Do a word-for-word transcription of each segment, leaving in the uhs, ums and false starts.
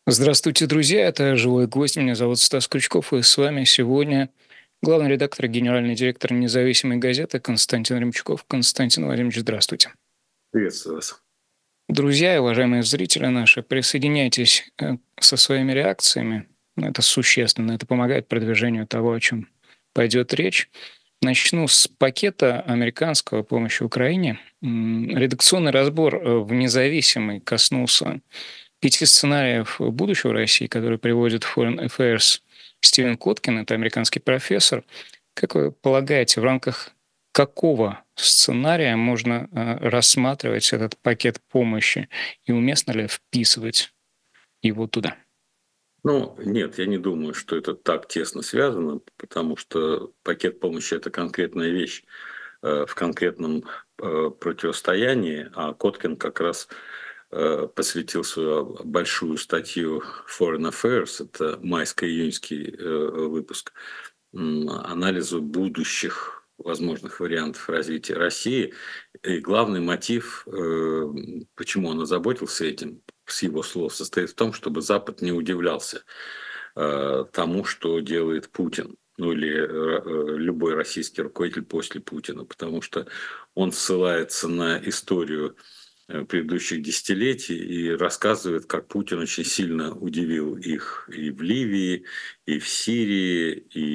Здравствуйте, друзья! Это «Живой гвоздь». Меня зовут Стас Крючков, и с вами сегодня главный редактор, генеральный директор независимой газеты Константин Римчаков. Константин Владимирович, здравствуйте. Приветствую вас. Друзья и уважаемые зрители наши, присоединяйтесь э, со своими реакциями. Ну, Это существенно, это помогает продвижению того, о чем пойдет речь. Начну с пакета американского помощи Украине. М, Редакционный разбор э, в «Независимый» коснулся пяти сценариев будущего России, которые приводит Foreign Affairs Стивен Коткин, это американский профессор. Как вы полагаете, в рамках какого сценария можно э, рассматривать этот пакет помощи и уместно ли вписывать его туда? Ну, нет, я не думаю, что это так тесно связано, потому что пакет помощи – это конкретная вещь э, в конкретном э, противостоянии, а Коткин как раз э, посвятил свою большую статью Foreign Affairs, это майско-июньский э, выпуск, м, анализу будущих возможных вариантов развития России. И главный мотив, э, почему он озаботился этим, с его слов, состоит в том, чтобы Запад не удивлялся э, тому, что делает Путин, ну или э, э, любой российский руководитель после Путина, потому что он ссылается на историю э, предыдущих десятилетий и рассказывает, как Путин очень сильно удивил их и в Ливии, и в Сирии,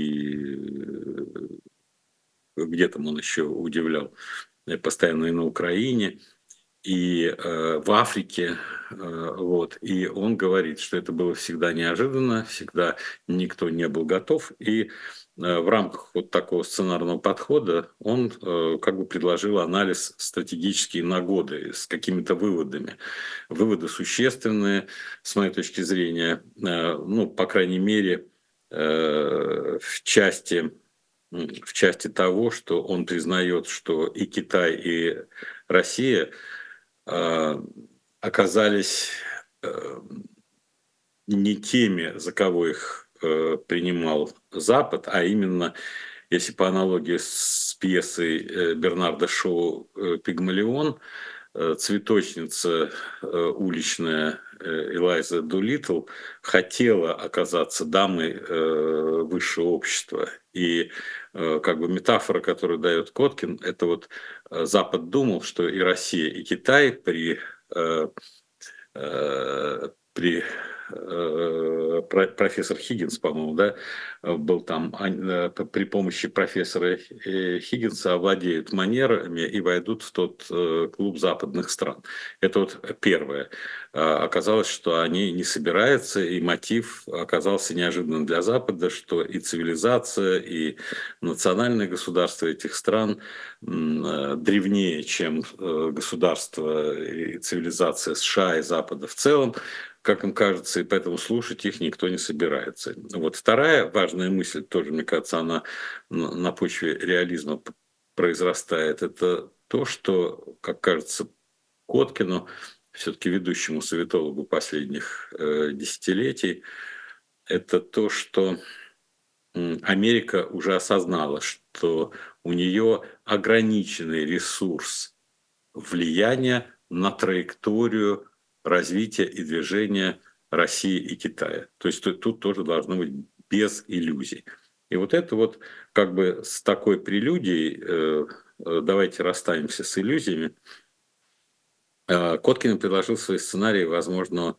и э, где там он еще удивлял, э, постоянно и на Украине, и э, в Африке, э, вот, и он говорит, что это было всегда неожиданно, всегда никто не был готов, и э, в рамках вот такого сценарного подхода он э, как бы предложил анализ стратегические на годы с какими-то выводами. Выводы существенные, с моей точки зрения, э, ну, по крайней мере, э, в части в части того, что он признает, что и Китай, и Россия а, оказались э, не теми, за кого их э, принимал Запад, а именно, если по аналогии с пьесой э, Бернарда Шоу э, «Пигмалион», э, цветочница э, уличная э, Элайза Дулиттл хотела оказаться дамой э, высшего общества. И э, как бы метафора, которую дает Коткин, это вот э, Запад думал, что и Россия, и Китай при э, э, при э, про- профессор Хиггинс, по-моему, да, был там, ань- э, п- при помощи профессора э, Хиггинса овладеют манерами и войдут в тот э, клуб западных стран. Это вот первое. А, Оказалось, что они не собираются, и мотив оказался неожиданным для Запада, что и цивилизация, и национальное государство этих стран м, э, древнее, чем э, государство и цивилизация США и Запада в целом, как им кажется, и поэтому слушать их никто не собирается. Вот вторая важная мысль, тоже, мне кажется, она на на почве реализма п- произрастает, это то, что, как кажется, Коткину, все-таки ведущему советологу последних э, десятилетий, это то, что м, Америка уже осознала, что у нее ограниченный ресурс влияния на траекторию развития и движения России и Китая. То есть тут, тут тоже должно быть без иллюзий. И вот это вот как бы с такой прелюдией, э, э, давайте расстанемся с иллюзиями, э, Коткин предложил свои сценарии возможного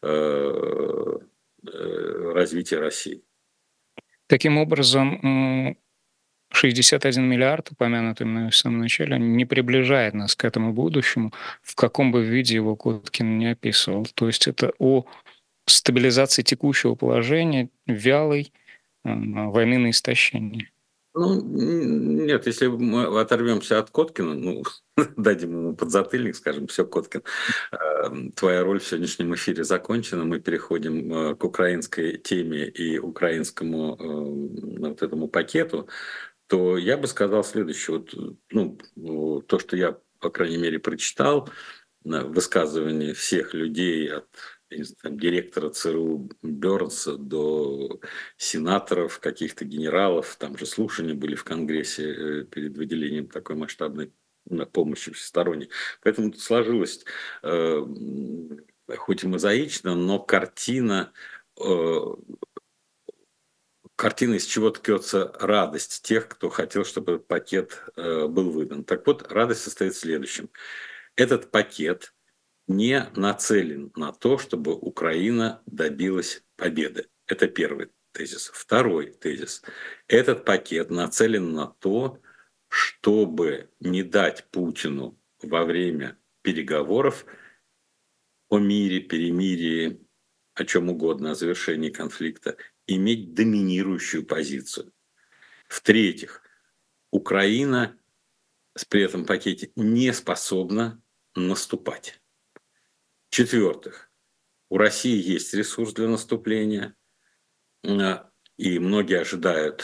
э, э, развития России. Таким образом, м, шестьдесят один миллиард, упомянутый мной в самом начале, не приближает нас к этому будущему, в каком бы виде его Коткин не описывал. То есть это о стабилизации текущего положения, вялой м, войны на истощение. Ну, н нет, если мы оторвемся от Коткина, ну, дадим ему подзатыльник, скажем: "Все, Коткин, эм, твоя роль в сегодняшнем эфире закончена. Мы переходим, э, к украинской теме и украинскому, эм, вот этому пакету", то я бы сказал следующее. Вот, э, ну, о, то, что я, по крайней мере, прочитал, на высказывания всех людей от, я не знаю, там, директора ЦРУ Бёрнса до сенаторов, каких-то генералов, там же слушания были в Конгрессе э, перед выделением такой масштабной на помощи всесторонней. Поэтому тут сложилось э, хоть и мозаично, но картина, э, картина, из чего ткется радость тех, кто хотел, чтобы этот пакет э, был выдан. Так вот, радость состоит в следующем. Этот пакет не нацелен на то, чтобы Украина добилась победы. Это первый тезис. Второй тезис. Этот пакет нацелен на то, чтобы не дать Путину во время переговоров о мире, перемирии, о чем угодно, о завершении конфликта, иметь доминирующую позицию. В-третьих, Украина при этом пакете не способна наступать. В-четвертых, у России есть ресурс для наступления, и многие ожидают,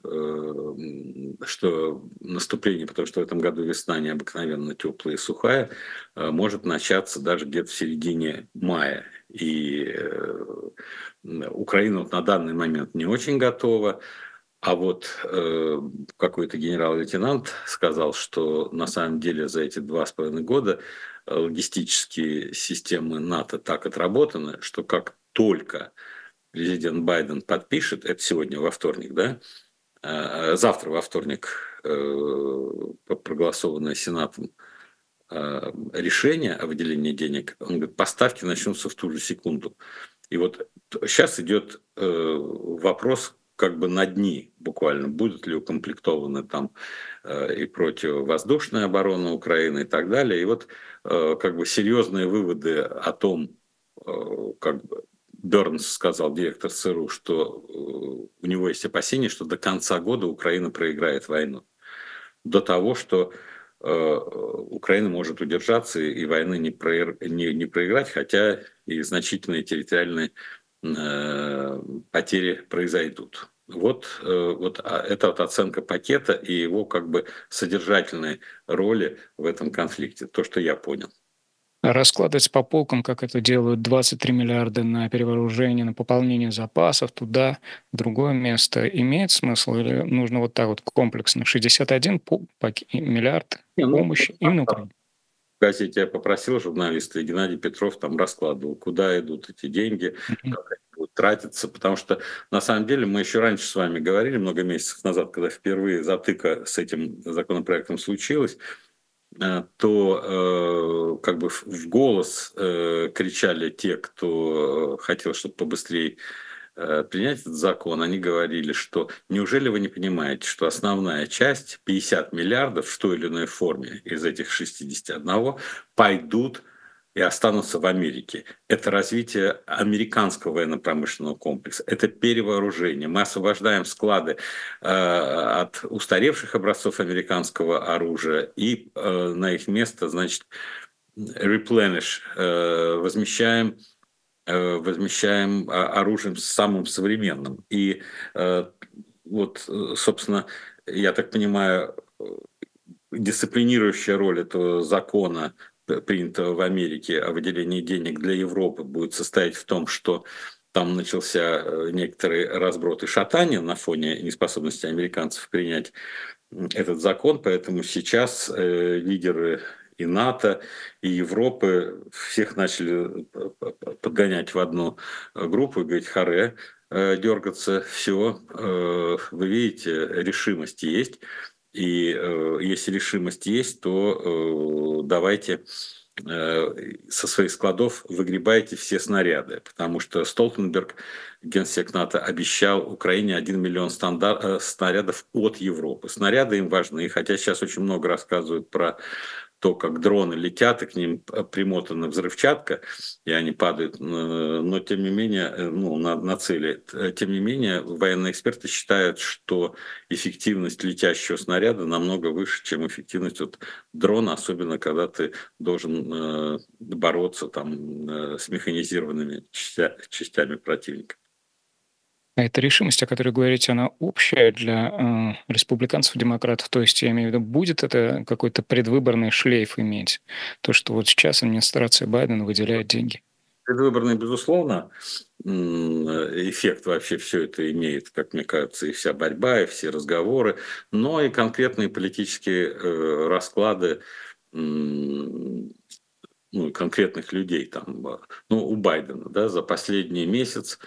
что наступление, потому что в этом году весна необыкновенно теплая и сухая, может начаться даже где-то в середине мая. И Украина вот на данный момент не очень готова. А вот э, какой-то генерал-лейтенант сказал, что на самом деле за эти два с половиной года логистические системы НАТО так отработаны, что как только президент Байден подпишет, это сегодня во вторник, да, э, завтра во вторник э, проголосованное Сенатом э, решение о выделении денег, он говорит, поставки начнутся в ту же секунду. И вот сейчас идет э, вопрос как бы на дни буквально, будут ли укомплектованы там э, и противовоздушная оборона Украины и так далее. И вот э, как бы серьезные выводы о том, э, как бы Бернс сказал, директор ЦРУ, что э, у него есть опасения, что до конца года Украина проиграет войну. До того, что э, Украина может удержаться и войны не, про, не, не проиграть, хотя и значительные территориальные э, потери произойдут. Вот, э, вот это вот оценка пакета и его как бы содержательной роли в этом конфликте, то, что я понял. Раскладывать по полкам, как это делают, двадцать три миллиарда на перевооружение, на пополнение запасов туда, в другое место, имеет смысл или нужно вот так вот комплексно? шестьдесят один миллиард Не, ну, помощи именно Украине. В газете я попросил журналиста, и Геннадий Петров там раскладывал, куда идут эти деньги, как они будут тратиться, потому что на самом деле мы еще раньше с вами говорили, много месяцев назад, когда впервые затыка с этим законопроектом случилась, то э, как бы в голос э, кричали те, кто хотел, чтобы побыстрее э, принять этот закон. Они говорили, что неужели вы не понимаете, что основная часть, пятьдесят миллиардов в той или иной форме из этих шестидесяти одного, пойдут и останутся в Америке. Это развитие американского военно-промышленного комплекса, это перевооружение. Мы освобождаем склады э, от устаревших образцов американского оружия и э, на их место, значит, replenish, э, возмещаем э, возмещаем оружием самым современным. И э, вот, собственно, я так понимаю, дисциплинирующая роль этого закона, принятого в Америке о выделении денег для Европы, будет состоять в том, что там начался некоторый разброд и шатание на фоне неспособности американцев принять этот закон, поэтому сейчас э, лидеры и НАТО, и Европы всех начали подгонять в одну группу и говорить: харе, э, дергаться, все, э, вы видите, решимость есть. И э, если решимость есть, то э, давайте э, со своих складов выгребайте все снаряды, потому что Столтенберг, генсек НАТО, обещал Украине один миллион стандар... э, снарядов от Европы. Снаряды им важны, хотя сейчас очень много рассказывают про то, как дроны летят, и к ним примотана взрывчатка, и они падают, но тем не менее, ну, на, на цели. Тем не менее, военные эксперты считают, что эффективность летящего снаряда намного выше, чем эффективность от дрона, особенно когда ты должен э, бороться там, э, с механизированными частя, частями противника. А эта решимость, о которой говорите, она общая для э, республиканцев, демократов? То есть, я имею в виду, будет это какой-то предвыборный шлейф иметь? То, что вот сейчас администрация Байдена выделяет деньги. Предвыборный, безусловно, эффект вообще все это имеет, как мне кажется, и вся борьба, и все разговоры, но и конкретные политические расклады, ну, ну, конкретных людей, там, ну, у Байдена, да, за последний месяц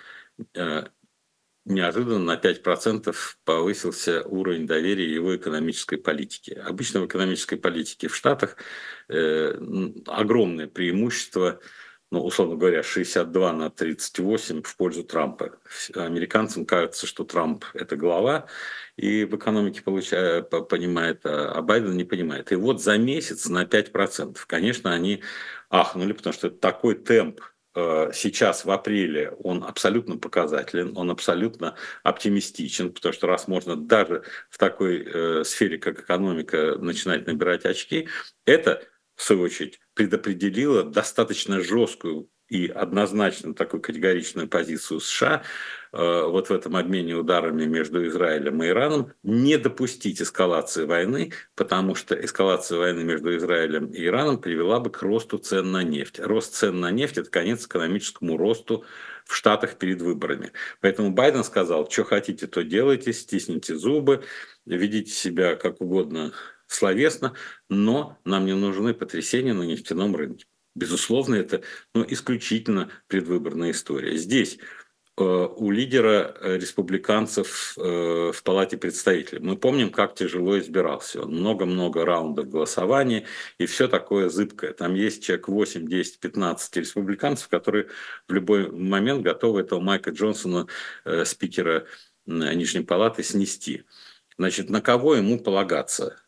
неожиданно на пять процентов повысился уровень доверия его экономической политике. Обычно в экономической политике в Штатах э, огромное преимущество, ну, условно говоря, шестьдесят два на тридцать восемь в пользу Трампа. Американцам кажется, что Трамп – это глава, и в экономике получает, понимает, а Байден не понимает. И вот за месяц на пять процентов, конечно, они ахнули, потому что это такой темп сейчас в апреле, он абсолютно показателен, он абсолютно оптимистичен, потому что раз можно даже в такой э, сфере, как экономика, начинать набирать очки, это, в свою очередь, предопределило достаточно жесткую и однозначно такую категоричную позицию США э, вот в этом обмене ударами между Израилем и Ираном, не допустить эскалации войны, потому что эскалация войны между Израилем и Ираном привела бы к росту цен на нефть. Рост цен на нефть – это конец экономическому росту в Штатах перед выборами. Поэтому Байден сказал, что хотите, то делайте, стисните зубы, ведите себя как угодно словесно, но нам не нужны потрясения на нефтяном рынке. Безусловно, это, ну, исключительно предвыборная история. Здесь э, у лидера республиканцев э, в Палате представителей мы помним, как тяжело избирался он. Много-много раундов голосования и все такое зыбкое. Там есть человек восемь, десять, пятнадцать республиканцев, которые в любой момент готовы этого Майка Джонсона, э, спикера Нижней Палаты, снести. Значит, на кого ему полагаться?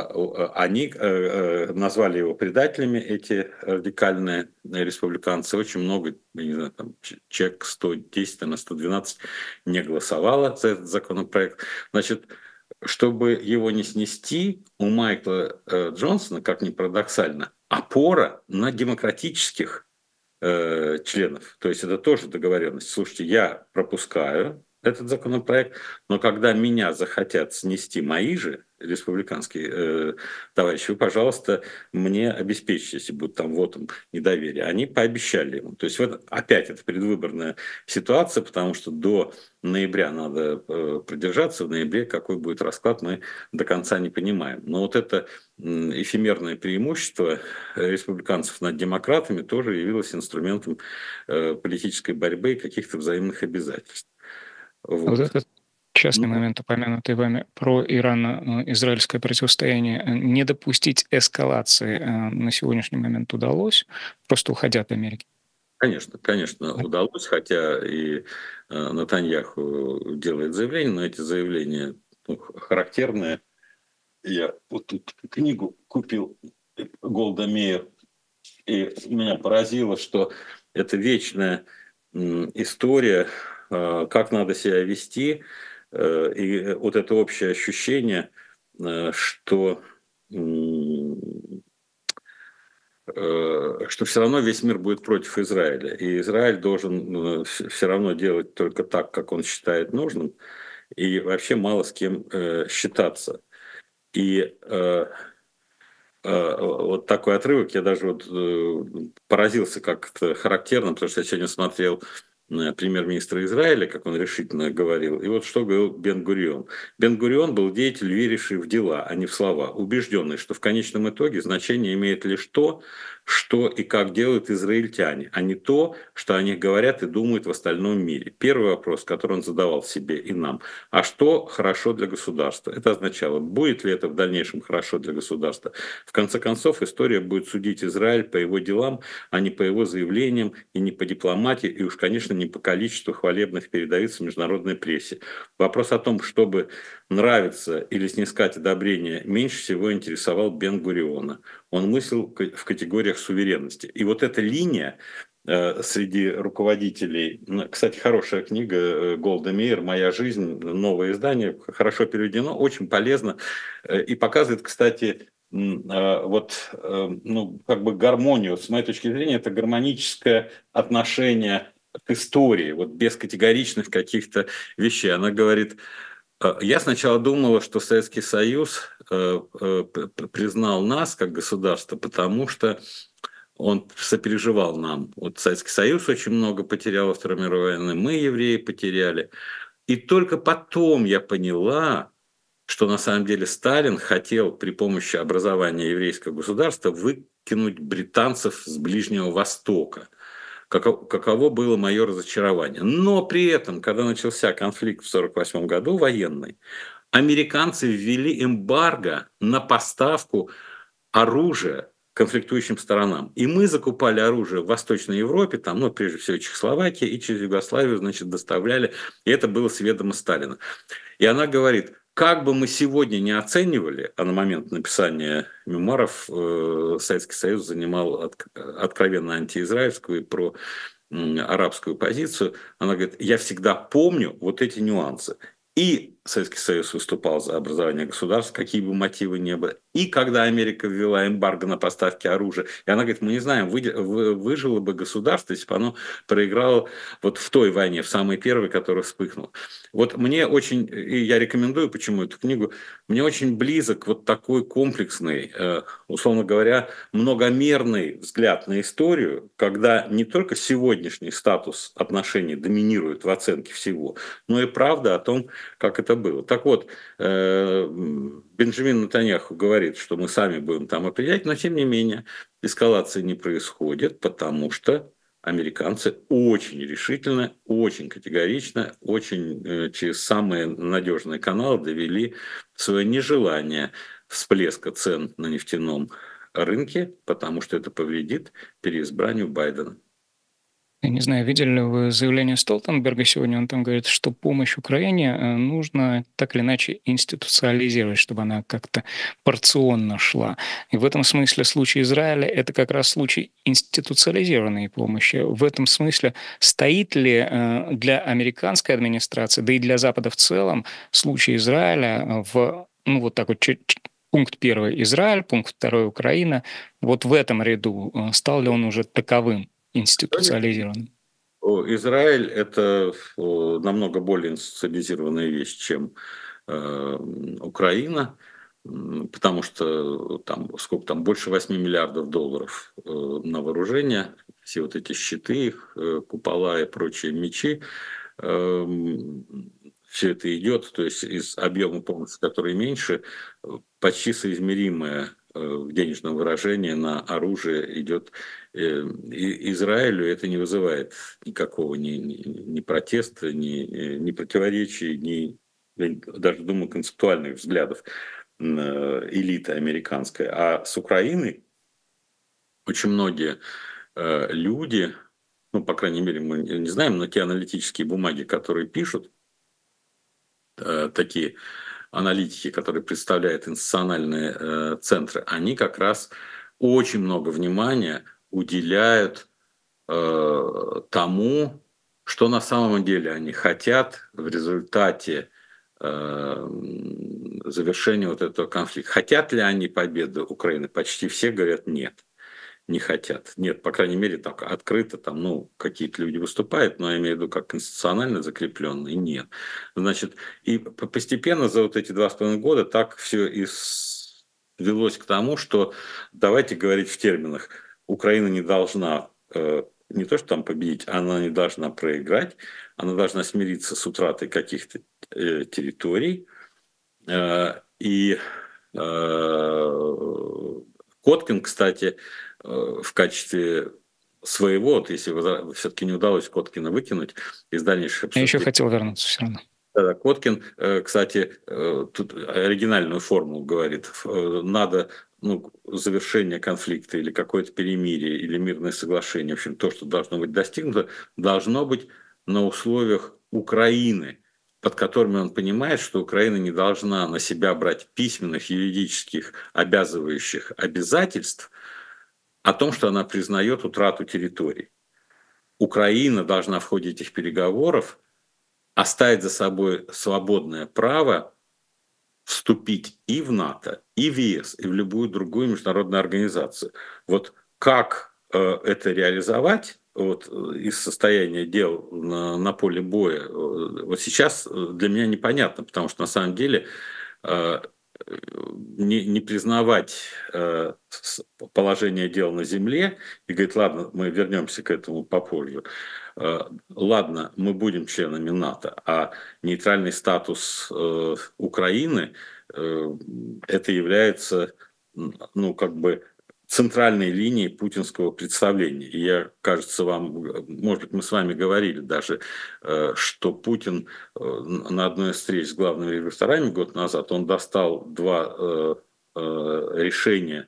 Они назвали его предателями, эти радикальные республиканцы. Очень много, я не знаю, там, человек сто десять на сто двенадцать не голосовало за этот законопроект. Значит, чтобы его не снести, у Майкла Джонсона, как ни парадоксально, опора на демократических членов. То есть это тоже договоренность. Слушайте, я пропускаю этот законопроект, но когда меня захотят снести мои же республиканские э, товарищи, вы, пожалуйста, мне обеспечите, если будет там вотом недоверия. Они пообещали ему. То есть вот опять это предвыборная ситуация, потому что до ноября надо э, продержаться. В ноябре какой будет расклад, мы до конца не понимаем. Но вот это э, эфемерное преимущество республиканцев над демократами тоже явилось инструментом э, политической борьбы и каких-то взаимных обязательств. Вот, вот этот частный ну, момент, упомянутый вами, про ирано-израильское противостояние, не допустить эскалации на сегодняшний момент удалось, просто уходя от Америки? Конечно, конечно, удалось, хотя и Нетаньяху делает заявления, но эти заявления, ну, характерные. Я вот тут книгу купил Голда Меир, и меня поразило, что это вечная история, как надо себя вести, и вот это общее ощущение, что, что все равно весь мир будет против Израиля, и Израиль должен все равно делать только так, как он считает нужным, и вообще мало с кем считаться. И вот такой отрывок, я даже вот поразился как-то характерно, потому что я сегодня смотрел премьер-министра Израиля, как он решительно говорил. И вот что говорил Бен-Гурион. Бен-Гурион был деятель, веривший в дела, а не в слова, убежденный, что в конечном итоге значение имеет лишь то, что и как делают израильтяне, а не то, что о них говорят и думают в остальном мире. Первый вопрос, который он задавал себе и нам. А что хорошо для государства? Это означало, будет ли это в дальнейшем хорошо для государства? В конце концов, история будет судить Израиль по его делам, а не по его заявлениям, и не по дипломатии, и уж, конечно, не по количеству хвалебных передовиц в международной прессе. Вопрос о том, чтобы нравиться или снискать одобрение, меньше всего интересовал Бен-Гуриона. Он мыслил в категориях суверенности. И вот эта линия э, среди руководителей, кстати, хорошая книга Голда Меир «Моя жизнь», новое издание, хорошо переведено, очень полезно э, и показывает, кстати, вот, ну, как бы гармонию, с моей точки зрения, это гармоническое отношение к истории, вот без категоричных каких-то вещей. Она говорит, я сначала думала, что Советский Союз признал нас как государство, потому что он сопереживал нам. Вот Советский Союз очень много потерял во Второй мировой войне, мы, евреи, потеряли. И только потом я поняла, что на самом деле Сталин хотел при помощи образования еврейского государства вытянуть британцев с Ближнего Востока. Каково, каково было мое разочарование. Но при этом, когда начался конфликт в сорок восьмом году военный, американцы ввели эмбарго на поставку оружия конфликтующим сторонам. И мы закупали оружие в Восточной Европе, там, ну, прежде всего, Чехословакия, и через Югославию, значит, доставляли. И это было с ведома Сталина. И она говорит, как бы мы сегодня не оценивали, а на момент написания мемуаров э, Советский Союз занимал от, откровенно антиизраильскую и про м, арабскую позицию, она говорит, я всегда помню вот эти нюансы. И Советский Союз выступал за образование государств, какие бы мотивы ни были. И когда Америка ввела эмбарго на поставки оружия, и она говорит, мы не знаем, выжило бы государство, если бы оно проиграло вот в той войне, в самой первой, которая вспыхнула. Вот мне очень, и я рекомендую, почему эту книгу, мне очень близок вот такой комплексный, условно говоря, многомерный взгляд на историю, когда не только сегодняшний статус отношений доминирует в оценке всего, но и правда о том, как это было. Так вот, Бенджамин Нетаньяху говорит, что мы сами будем там определять, но тем не менее эскалации не происходит, потому что американцы очень решительно, очень категорично, очень через самые надежные каналы довели свое нежелание всплеска цен на нефтяном рынке, потому что это повредит переизбранию Байдена. Я не знаю, видели ли вы заявление Столтенберга сегодня? Он там говорит, что помощь Украине нужно так или иначе институциализировать, чтобы она как-то порционно шла. И в этом смысле случай Израиля – это как раз случай институциализированной помощи. В этом смысле стоит ли для американской администрации, да и для Запада в целом, случай Израиля в, ну вот так вот, пункт первый – Израиль, пункт второй – Украина. Вот в этом ряду стал ли он уже таковым? Институциализирован. Израиль – это намного более институциализированная вещь, чем э, Украина, потому что там сколько там больше восьми миллиардов долларов э, на вооружение, все вот эти щиты, э, купола и прочие мечи, э, все это идет, то есть из объема помощи, который меньше, почти соизмеримое в денежном выражении на оружие идет Израилю, это не вызывает никакого ни, ни, ни протеста, ни, ни противоречий, ни, даже, думаю, концептуальных взглядов элиты американской. А с Украиной очень многие люди, ну, по крайней мере, мы не знаем, но те аналитические бумаги, которые пишут, такие аналитики, которые представляют институциональные э, центры, они как раз очень много внимания уделяют э, тому, что на самом деле они хотят в результате э, завершения вот этого конфликта. Хотят ли они победы Украины? Почти все говорят нет. Не хотят. Нет, по крайней мере, так открыто там, ну, какие-то люди выступают, но я имею в виду как конституционально закрепленные, нет. Значит, и постепенно за вот эти два с половиной года так все и свелось к тому, что давайте говорить в терминах, Украина не должна э, не то, что там победить, она не должна проиграть, она должна смириться с утратой каких-то э, территорий. Э, и э, Коткин, кстати, в качестве своего, вот если все-таки не удалось Коткина выкинуть из дальнейших обсуждений. Я еще хотел вернуться все равно. Да, Коткин, кстати, тут оригинальную формулу говорит. Надо ну, завершение конфликта или какое-то перемирие или мирное соглашение, в общем, то, что должно быть достигнуто, должно быть на условиях Украины, под которыми он понимает, что Украина не должна на себя брать письменных, юридических, обязывающих обязательств о том, что она признает утрату территорий. Украина должна в ходе этих переговоров оставить за собой свободное право вступить и в НАТО, и в ЕС, и в любую другую международную организацию. Вот как э, это реализовать вот, из состояния дел на, на поле боя, вот сейчас для меня непонятно, потому что на самом деле э, не, не признавать э, положение дел на земле и говорить, ладно, мы вернемся к этому попозже. Э, ладно, мы будем членами НАТО, а нейтральный статус э, Украины э, это является, ну, как бы центральной линии путинского представления. И я, кажется, вам, может быть, мы с вами говорили даже, что Путин на одной из встреч с главными революционерами год назад, он достал два решения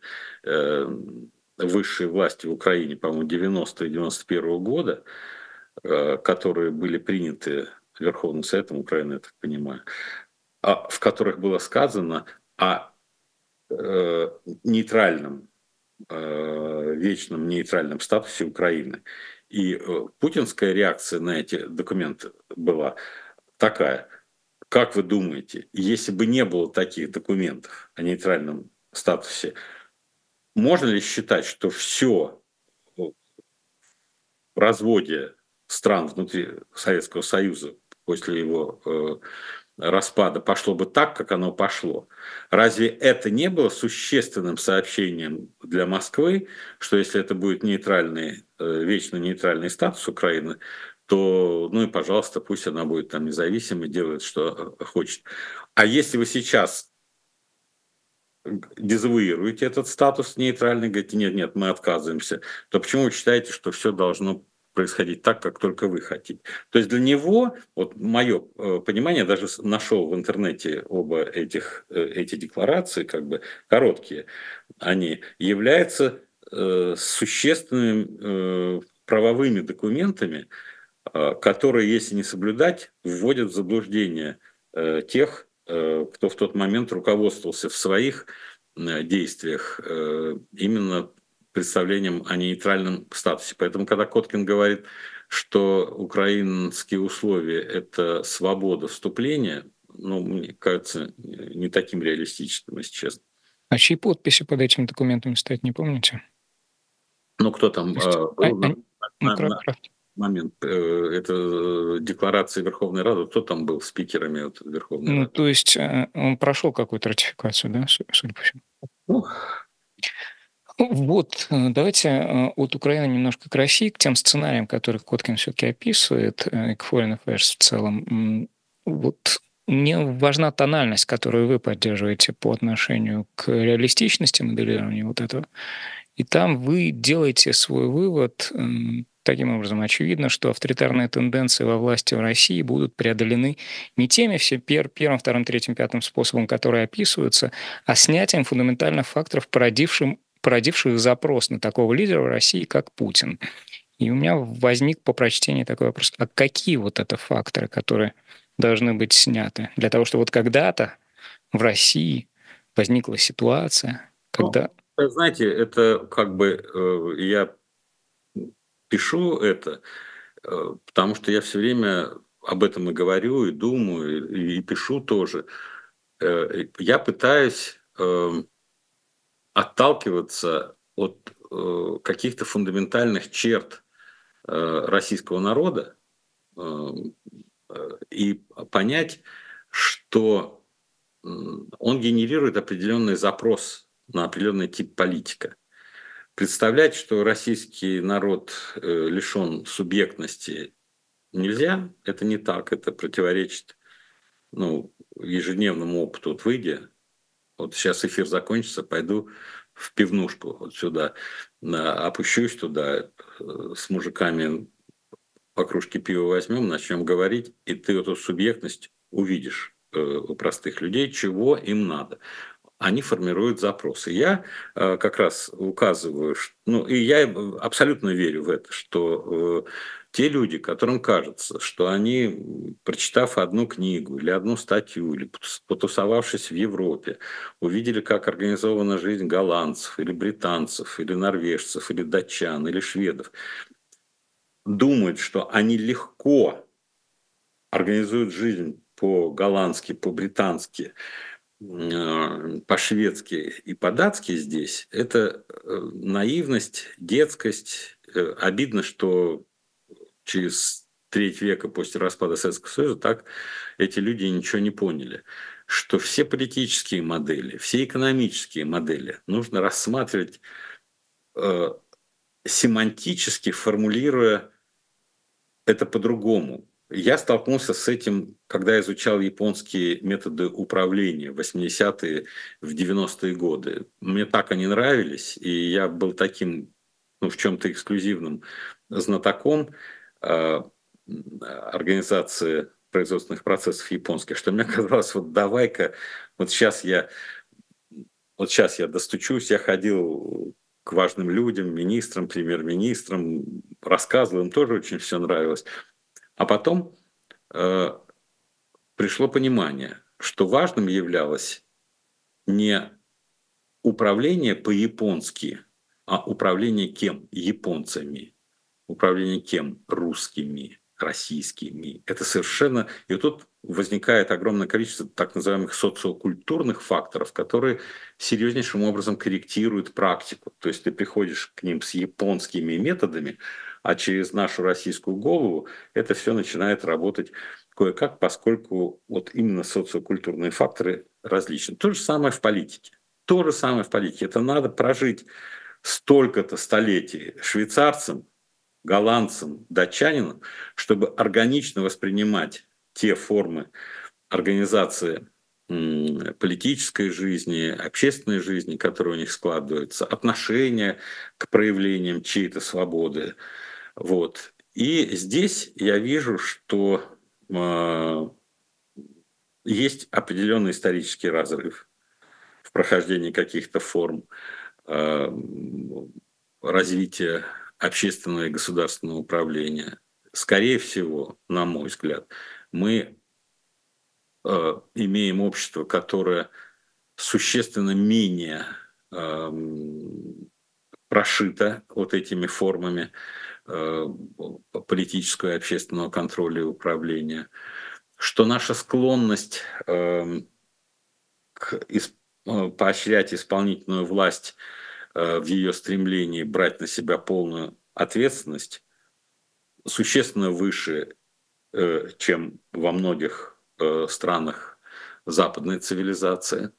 высшей власти в Украине, по-моему, девяностого и девяносто первого года, которые были приняты Верховным Советом Украины, я так понимаю, в которых было сказано о нейтральном, вечном нейтральном статусе Украины. И путинская реакция на эти документы была такая: как вы думаете, если бы не было таких документов о нейтральном статусе, можно ли считать, что все в разводе стран внутри Советского Союза после его распада пошло бы так, как оно пошло? Разве это не было существенным сообщением для Москвы, что если это будет нейтральный, вечно нейтральный статус Украины, то, ну и пожалуйста, пусть она будет там независимой, делает, что хочет. А если вы сейчас дезавуируете этот статус нейтральный, говорите, нет, нет, мы отказываемся, то почему вы считаете, что все должно происходить так, как только вы хотите? То есть для него, вот мое понимание, даже нашел в интернете оба этих, эти декларации, как бы короткие, они являются э, существенными э, правовыми документами, э, которые, если не соблюдать, вводят в заблуждение э, тех, э, кто в тот момент руководствовался в своих э, действиях э, именно представлением о нейтральном статусе. Поэтому, когда Коткин говорит, что украинские условия – это свобода вступления, ну, мне кажется, не таким реалистичным, если честно. А чьи подписи под этими документами стоят, не помните? Ну, кто там есть, э, а, был а, на, ну, на, на момент? Э, это декларации Верховной Рады, кто там был спикерами от Верховной Ну, Рады? то есть он прошел какую-то ратификацию, да, судя по всему? Ну, Вот, давайте от Украины немножко к России, к тем сценариям, которые Коткин все-таки описывает, и к Foreign Affairs в целом. Вот мне важна тональность, которую вы поддерживаете по отношению к реалистичности моделирования вот этого. И там вы делаете свой вывод таким образом. Очевидно, что авторитарные тенденции во власти в России будут преодолены не теми все пер, первым, вторым, третьим, пятым способом, которые описываются, а снятием фундаментальных факторов, породившим породивших запрос на такого лидера в России, как Путин. И у меня возник по прочтении такой вопрос: а какие вот это факторы, которые должны быть сняты для того, чтобы вот когда-то в России возникла ситуация, когда... Ну, знаете, это как бы э, я пишу это, э, потому что я все время об этом и говорю, и думаю, и, и пишу тоже. Э, я пытаюсь э, отталкиваться от э, каких-то фундаментальных черт э, российского народа э, и понять, что э, он генерирует определенный запрос на определенный тип политика. Представлять, что российский народ э, лишен субъектности, нельзя, это не так, это противоречит ну, ежедневному опыту. Вот выйдя, вот сейчас эфир закончится, пойду в пивнушку вот сюда, опущусь туда, с мужиками по кружке пива возьмем, начнем говорить, и ты эту субъектность увидишь у простых людей, чего им надо. Они формируют запросы. Я э, как раз указываю, что, ну и я абсолютно верю в это, что э, те люди, которым кажется, что они, прочитав одну книгу или одну статью, или потусовавшись в Европе, увидели, как организована жизнь голландцев, или британцев, или норвежцев, или датчан, или шведов, думают, что они легко организуют жизнь по-голландски, по-британски, по-шведски и по-датски здесь, это наивность, детскость. Обидно, что через треть века после распада Советского Союза так эти люди ничего не поняли, что все политические модели, все экономические модели нужно рассматривать семантически, формулируя это по-другому. Я столкнулся с этим, когда изучал японские методы управления в восьмидесятые, в девяностые годы. Мне так они нравились, и я был таким, ну, в чем-то эксклюзивным знатоком э, организации производственных процессов японских, что мне казалось, вот давай-ка, вот сейчас я, вот сейчас я достучусь, я ходил к важным людям, министрам, премьер-министрам, рассказывал, им тоже очень все нравилось. А потом э, пришло понимание, что важным являлось не управление по-японски, а управление кем? Японцами. Управление кем? Русскими, российскими. Это совершенно... И вот тут возникает огромное количество так называемых социокультурных факторов, которые серьезнейшим образом корректируют практику. То есть ты приходишь к ним с японскими методами, а через нашу российскую голову это все начинает работать кое-как, поскольку вот именно социокультурные факторы различны. То же самое в политике. То же самое в политике. Это надо прожить столько-то столетий швейцарцам, голландцам, датчанинам, чтобы органично воспринимать те формы организации политической жизни, общественной жизни, которые у них складываются, отношения к проявлениям чьей-то свободы. Вот. И здесь я вижу, что э, есть определенный исторический разрыв в прохождении каких-то форм э, развития общественного и государственного управления. Скорее всего, на мой взгляд, мы э, имеем общество, которое существенно менее э, прошито вот этими формами э, политического и общественного контроля и управления, что наша склонность э, к, исп, э, поощрять исполнительную власть э, в ее стремлении брать на себя полную ответственность существенно выше, э, чем во многих э, странах западной цивилизации.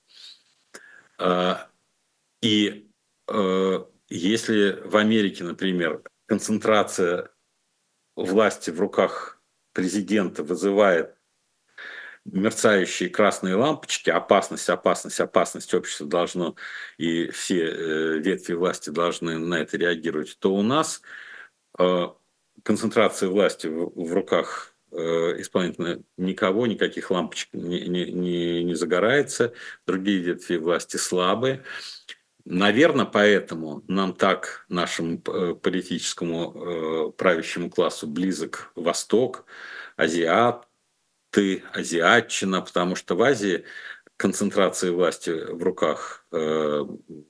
Э, и э, если в Америке, например, концентрация власти в руках президента вызывает мерцающие красные лампочки, опасность, опасность, опасность, общество должно и все э, ветви власти должны на это реагировать, то у нас э, концентрация власти в, в руках э, исполнительно никого, никаких лампочек не, не, не, не загорается, другие ветви власти слабые. Наверное, поэтому нам так, нашему э, политическому э, правящему классу, близок Восток, азиат, ты азиатчина, потому что в Азии концентрация власти в руках э,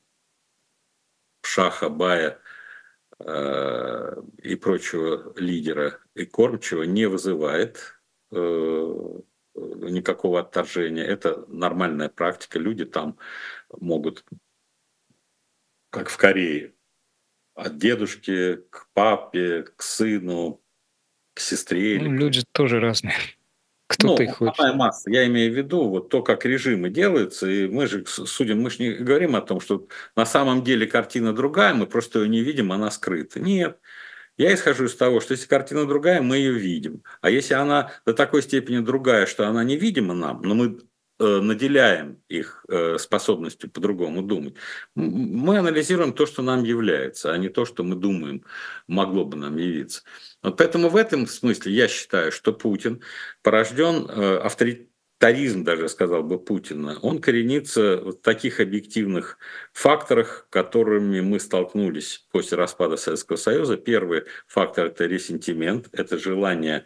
шаха, бая э, и прочего лидера и кормчего не вызывает э, никакого отторжения. Это нормальная практика. Люди там могут, как в Корее, от дедушки к папе, к сыну, к сестре или Ну, к люди тоже разные. Кто-то и Ну, хочет. основная масса, я имею в виду вот то, как режимы делаются, и мы же судим, мы же не говорим о том, что на самом деле картина другая, мы просто ее не видим, она скрыта. Нет, я исхожу из того, что если картина другая, мы ее видим. А если она до такой степени другая, что она невидима нам, но мы э, наделяем их э, способностью по-другому думать, мы анализируем то, что нам является, а не то, что мы думаем, могло бы нам явиться. Вот поэтому в этом смысле я считаю, что Путин порожден э, авторитаризм, даже сказал бы Путина, он коренится в таких объективных факторах, которыми мы столкнулись после распада Советского Союза. Первый фактор – это ресентимент, это желание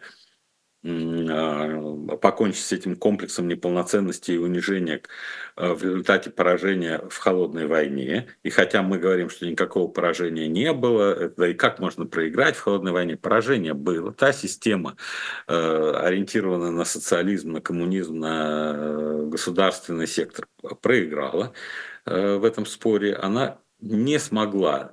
покончить с этим комплексом неполноценности и унижения в результате поражения в холодной войне. И хотя мы говорим, что никакого поражения не было, да и как можно проиграть в холодной войне, поражение было. Та система, ориентированная на социализм, на коммунизм, на государственный сектор, проиграла в этом споре. Она не смогла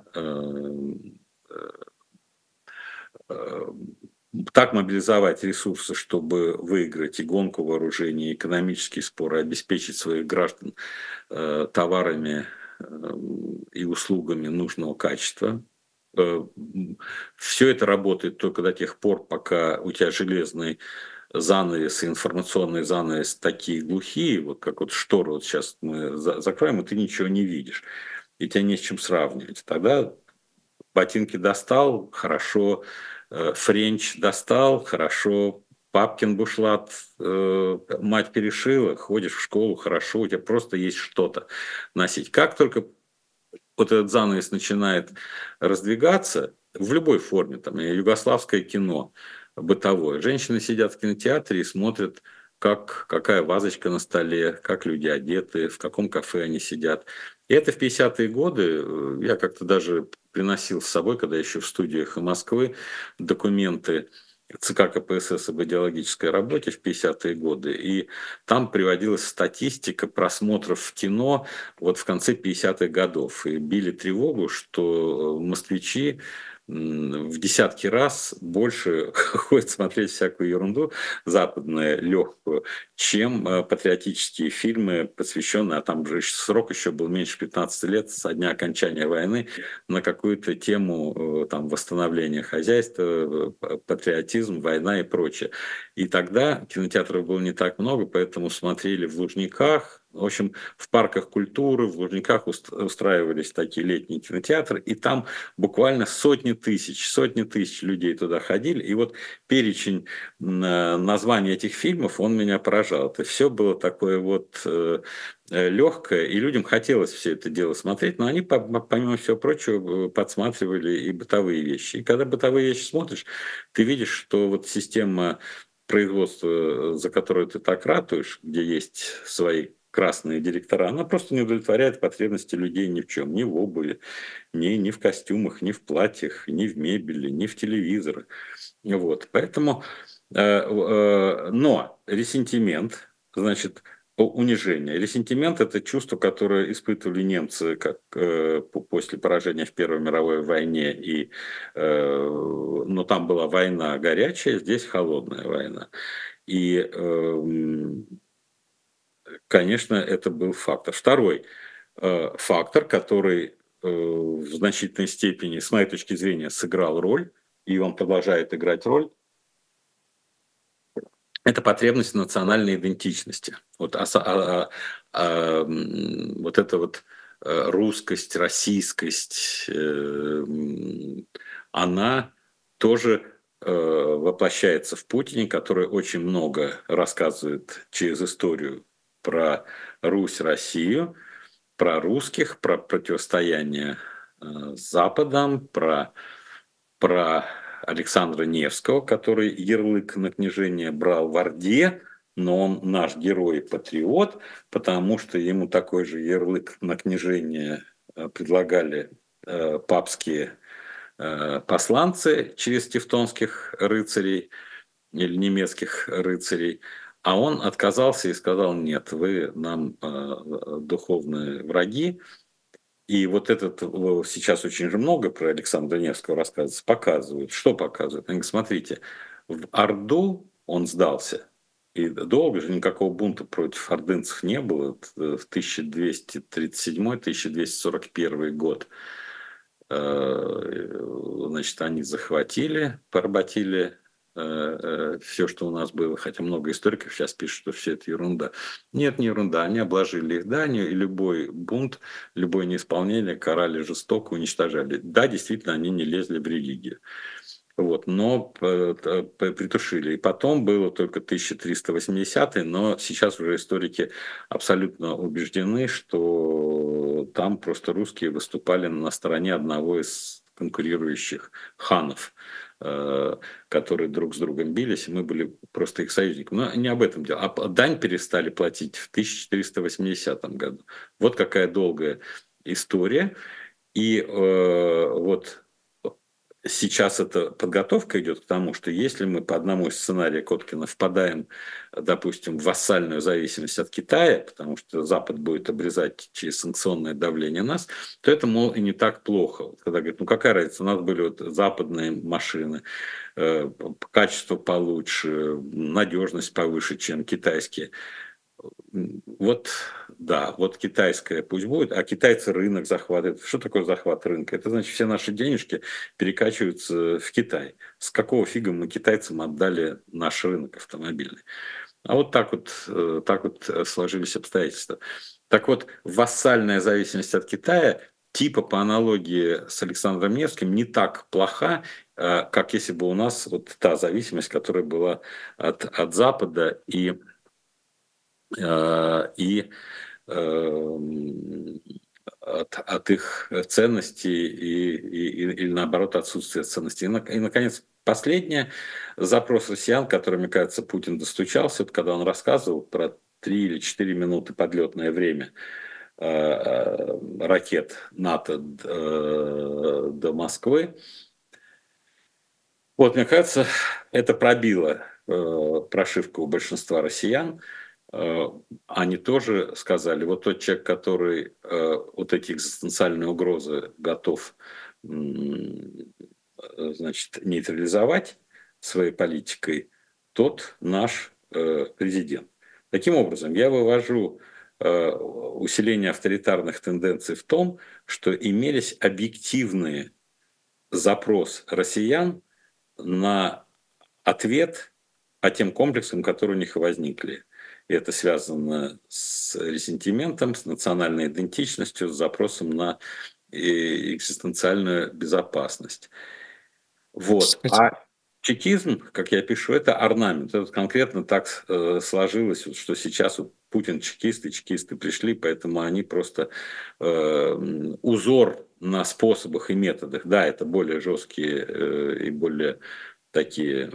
так мобилизовать ресурсы, чтобы выиграть и гонку вооружений, и экономические споры, обеспечить своих граждан э, товарами э, и услугами нужного качества. все это работает только до тех пор, пока у тебя железный занавес и информационный занавес такие глухие, вот как вот шторы вот сейчас мы закроем, и ты ничего не видишь, и тебя не с чем сравнивать. Тогда ботинки достал, хорошо, френч достал, хорошо, папкин бушлат, мать перешила, ходишь в школу, хорошо, у тебя просто есть что-то носить. Как только вот этот занавес начинает раздвигаться в любой форме, там, югославское кино, бытовое. Женщины сидят в кинотеатре и смотрят, как, какая вазочка на столе, как люди одеты, в каком кафе они сидят. И это в пятидесятые годы, я как-то даже приносил с собой, когда еще в студиях Москвы, документы ЦК КПСС об идеологической работе в пятидесятые годы, и там приводилась статистика просмотров в кино вот в конце пятидесятых годов. И били тревогу, что москвичи в десятки раз больше ходят смотреть всякую ерунду западную, легкую, чем патриотические фильмы, посвященные, а там же срок еще был меньше пятнадцати лет со дня окончания войны, на какую-то тему там, восстановления хозяйства, патриотизм, война и прочее. И тогда кинотеатров было не так много, поэтому смотрели в Лужниках, в общем, в парках культуры, в Лужниках устраивались такие летние кинотеатры, и там буквально сотни тысяч, сотни тысяч людей туда ходили. И вот перечень названий этих фильмов, он меня поражал. Это все было такое вот легкое, и людям хотелось все это дело смотреть, но они, помимо всего прочего, подсматривали и бытовые вещи. И когда бытовые вещи смотришь, ты видишь, что вот система производства, за которую ты так ратуешь, где есть свои красные директора, она просто не удовлетворяет потребности людей ни в чем, ни в обуви, ни, ни в костюмах, ни в платьях, ни в мебели, ни в телевизорах. Вот. Поэтому, э, э, но ресентимент, значит, унижение. Ресентимент – это чувство, которое испытывали немцы как, э, после поражения в Первой мировой войне. И, э, но там была война горячая, здесь холодная война. И э, конечно, это был фактор. Второй э, фактор, который э, в значительной степени, с моей точки зрения, сыграл роль, и он продолжает играть роль, это потребность в национальной идентичности. Вот, а, а, а, вот эта вот русскость, российскость, э, она тоже э, воплощается в Путине, который очень много рассказывает через историю про Русь, Россию, про русских, про противостояние э, с Западом, про, про Александра Невского, который ярлык на княжение брал в Орде, но он наш герой-патриот, потому что ему такой же ярлык на княжение э, предлагали э, папские э, посланцы через тевтонских рыцарей или немецких рыцарей. А он отказался и сказал: нет, вы нам э, духовные враги. И вот этот сейчас очень же много про Александра Невского рассказывается, показывают. Что показывают? Они говорят: смотрите, в Орду он сдался. И долго же никакого бунта против ордынцев не было. В тысяча двести тридцать седьмой — тысяча двести сорок первый год, значит, они захватили, поработили все, что у нас было, хотя много историков сейчас пишут, что все это ерунда. Нет, не ерунда, они обложили их данью, и любой бунт, любое неисполнение карали жестоко, уничтожали. Да, действительно, они не лезли в религию. Вот, но притушили. И потом было только тысяча триста восьмидесятый, но сейчас уже историки абсолютно убеждены, что там просто русские выступали на стороне одного из конкурирующих ханов, которые друг с другом бились, и мы были просто их союзниками. Но не об этом дело. А дань перестали платить в тысяча четыреста восьмидесятом году. Вот какая долгая история. И э, вот сейчас эта подготовка идет к тому, что если мы по одному из сценариев Коткина впадаем, допустим, в вассальную зависимость от Китая, потому что Запад будет обрезать через санкционное давление нас, то это, мол, и не так плохо. Когда говорят: ну какая разница, у нас были вот западные машины, э, качество получше, надежность повыше, чем китайские. Вот да, вот китайская пусть будет, а китайцы рынок захватывают. Что такое захват рынка? Это значит, все наши денежки перекачиваются в Китай. С какого фига мы китайцам отдали наш рынок автомобильный? А вот так вот, э, так вот э, сложились обстоятельства. Так вот, вассальная зависимость от Китая, типа по аналогии с Александром Невским, не так плоха, э, как если бы у нас вот та зависимость, которая была от, от Запада и, э, и э, от, от их ценностей и, и, и- или наоборот отсутствия ценностей. И, нак- и, наконец, последнее, запрос россиян, который, мне кажется, Путин достучался, это когда он рассказывал про три или четыре минуты подлетное время э, э, ракет НАТО э, до Москвы. Вот, мне кажется, это пробило э, прошивку у большинства россиян. Э, Они тоже сказали, вот тот человек, который э, вот эти экзистенциальные угрозы готов м, э, значит, нейтрализовать своей политикой, тот наш э, президент. Таким образом, я вывожу э, усиление авторитарных тенденций в том, что имелись объективные запрос россиян на ответ по тем комплексам, которые у них возникли. И это связано с ресентиментом, с национальной идентичностью, с запросом на э, экзистенциальную безопасность. Вот. Кстати, А чекизм, как я пишу, это орнамент. Это конкретно так э, сложилось, вот, что сейчас вот Путин чекисты, чекисты пришли, поэтому они просто э, узор на способах и методах. Да, это более жесткие э, и более такие,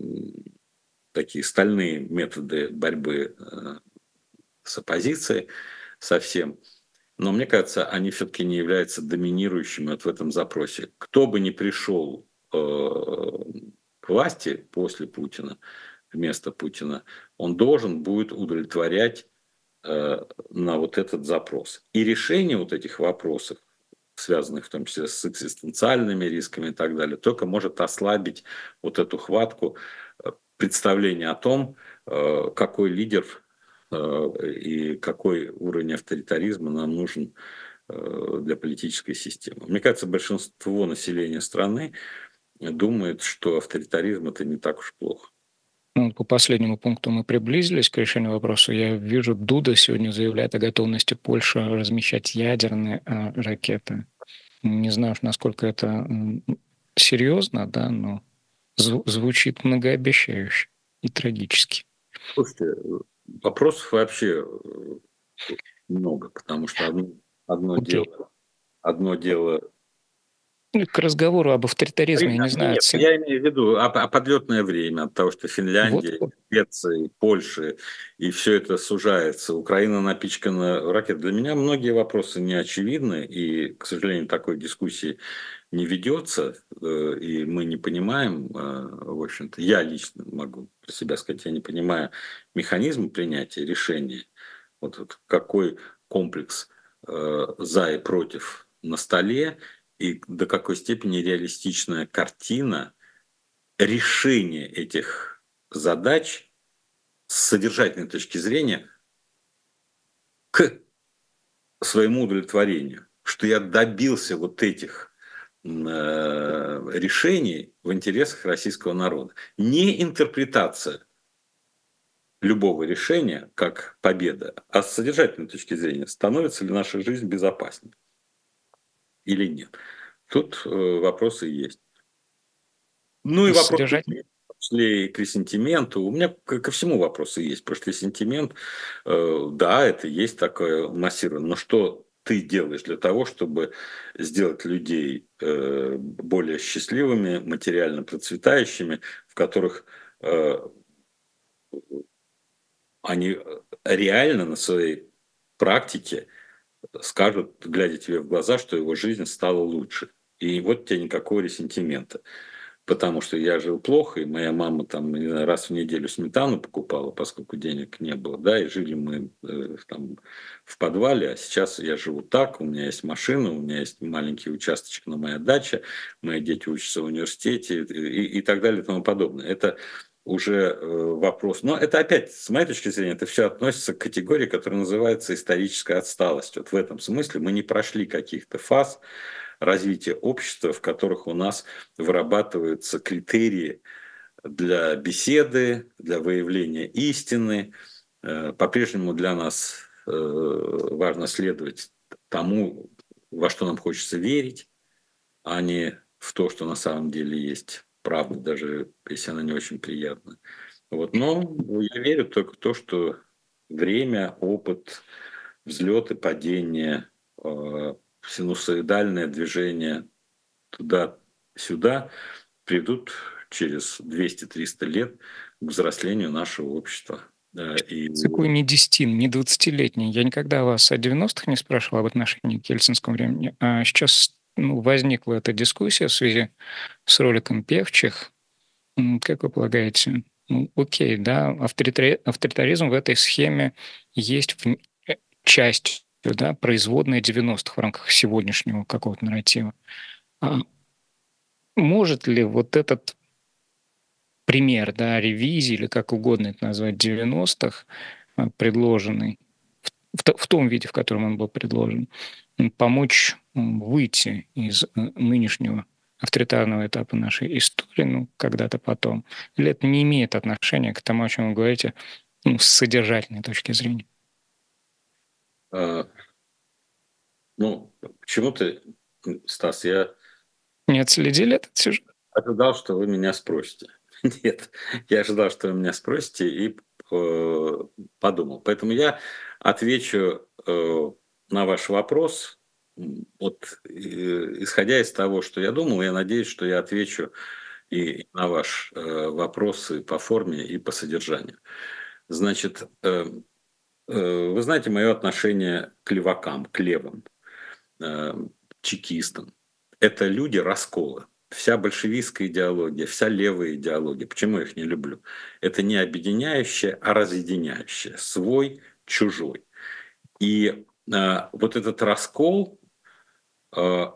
такие стальные методы борьбы э, с оппозицией совсем. Но мне кажется, они все-таки не являются доминирующими вот в этом запросе. Кто бы ни пришел э, к власти после Путина, вместо Путина, он должен будет удовлетворять э, на вот этот запрос. И решение вот этих вопросов, связанных в том числе с экзистенциальными рисками и так далее, только может ослабить вот эту хватку э, представления о том, э, какой лидер э, и какой уровень авторитаризма нам нужен э, для политической системы. Мне кажется, большинство населения страны думает, что авторитаризм это не так уж плохо. ну, по последнему пункту мы приблизились к решению вопроса. Я вижу, Дуда сегодня заявляет о готовности Польши размещать ядерные а, ракеты. Не знаю, насколько это м, серьезно, да, но зву- звучит многообещающе и трагически. Слушайте, вопросов вообще э, много, потому что одно, одно Окей. дело, одно дело. Ну, к разговору об авторитаризме, я не знаю, Нет, цен- я имею в виду а, а подлетное время от того, что вот, Финляндия, вот. Швеция, Польша, и все это сужается. Украина напичкана ракет. Для меня многие вопросы не очевидны, и, к сожалению, такой дискуссии не ведется, э, и мы не понимаем, э, в общем-то, я лично могу про себя сказать, я не понимаю механизм принятия решения, вот, вот какой комплекс э, за и против на столе, и до какой степени реалистичная картина решения этих задач с содержательной точки зрения к своему удовлетворению, что я добился вот этих э, решений в интересах российского народа. Не интерпретация любого решения как победа, а с содержательной точки зрения, становится ли наша жизнь безопаснее или нет. Тут э, вопросы есть. Ну и вопросы, Содержательно. в том числе и к ресентименту. У меня ко ко всему вопросы есть, потому что ресентимент, э, да, это есть такое массированное. Но что ты делаешь для того, чтобы сделать людей э, более счастливыми, материально процветающими, в которых э, они реально на своей практике скажут, глядя тебе в глаза, что его жизнь стала лучше. И вот тебе никакого ресентимента. Потому что я жил плохо, и моя мама там, не знаю, раз в неделю сметану покупала, поскольку денег не было, да, и жили мы э, там в подвале, а сейчас я живу так, у меня есть машина, у меня есть маленький участочек на моей даче, мои дети учатся в университете и, и так далее и тому подобное. Это уже э, вопрос. Но это опять, с моей точки зрения, это все относится к категории, которая называется историческая отсталость. Вот в этом смысле мы не прошли каких-то фаз развития общества, в которых у нас вырабатываются критерии для беседы, для выявления истины. Э, По-прежнему для нас э, важно следовать тому, во что нам хочется верить, а не в то, что на самом деле есть правда, даже если она не очень приятна. Вот. Но я верю только в то, что время, опыт, взлеты, падения, э, синусоидальное движение туда-сюда приведут через двести-триста лет к взрослению нашего общества. Да, и Такой не десятин, не двадцатилетний. Я никогда вас о девяностых не спрашивал об отношении к ельцинскому времени. А сейчас ну, возникла эта дискуссия в связи с роликом певчих. М, Как вы полагаете, ну, окей, да, авторитари- авторитаризм в этой схеме есть в н- э, частью, да, производная девяностых в рамках сегодняшнего какого-то нарратива. А может ли вот этот пример, да, ревизии или как угодно это назвать, девяностых, а, предложенный в, в то- в том виде, в котором он был предложен, м, помочь м, выйти из э, нынешнего авторитарного этапа нашей истории, ну, когда-то потом? Или это не имеет отношения к тому, о чем вы говорите, ну, с содержательной точки зрения? э, ну, почему-то, Стас, я Не отследили этот сюжет? ожидал, что вы меня спросите. Нет, я ожидал, что вы меня спросите, и э, подумал. Поэтому я отвечу э, на ваш вопрос, м, вот, э, исходя из того, что я думал, я надеюсь, что я отвечу и на ваш э, вопрос и по форме, и по содержанию. Значит, э, э, вы знаете мое отношение к левакам, к левым, э, чекистам. Это люди раскола. Вся большевистская идеология, вся левая идеология. Почему я их не люблю? Это не объединяющее, а разъединяющее. Свой, чужой. И э, вот этот раскол, э,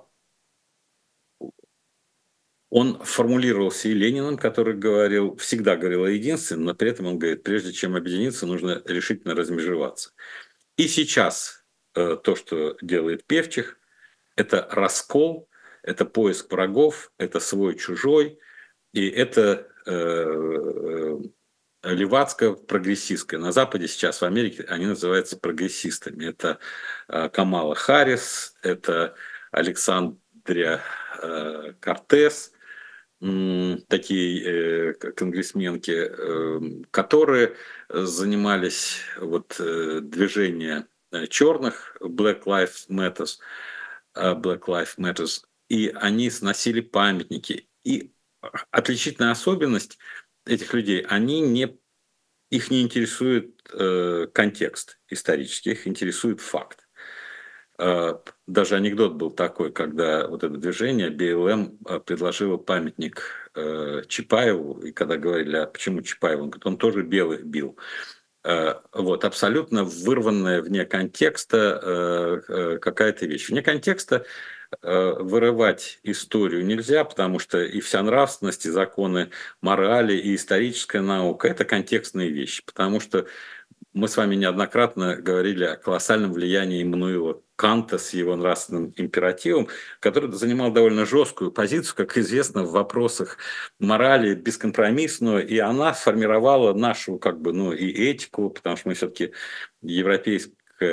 он формулировался и Лениным, который говорил, всегда говорил о единстве, но при этом он говорит, прежде чем объединиться, нужно решительно размежеваться. И сейчас э, то, что делает Певчих, это раскол, это поиск врагов, это свой-чужой, и это э, левацко-прогрессистское. На Западе сейчас, в Америке, они называются прогрессистами. Это э, Камала Харрис, это Александрия э, Кортес, м, такие э, конгрессменки, э, которые занимались вот, э, движением черных, Black Lives Matter, э, Black Lives Matter, и они сносили памятники. И отличительная особенность этих людей, они не, их не интересует э, контекст исторический, их интересует факт. Э, Даже анекдот был такой, когда вот это движение бэ эл эм э, предложило памятник э, Чапаеву, и когда говорили, а почему Чапаеву, он говорит, он тоже белых бил. Э, Вот, абсолютно вырванная вне контекста э, э, какая-то вещь. Вне контекста э, вырывать историю нельзя, потому что и вся нравственность, и законы морали, и историческая наука – это контекстные вещи. Потому что мы с вами неоднократно говорили о колоссальном влиянии Иммануила Канта с его нравственным императивом, который занимал довольно жесткую позицию, как известно, в вопросах морали бескомпромиссную, и она сформировала нашу как бы, ну, и этику, потому что мы все-таки европейская,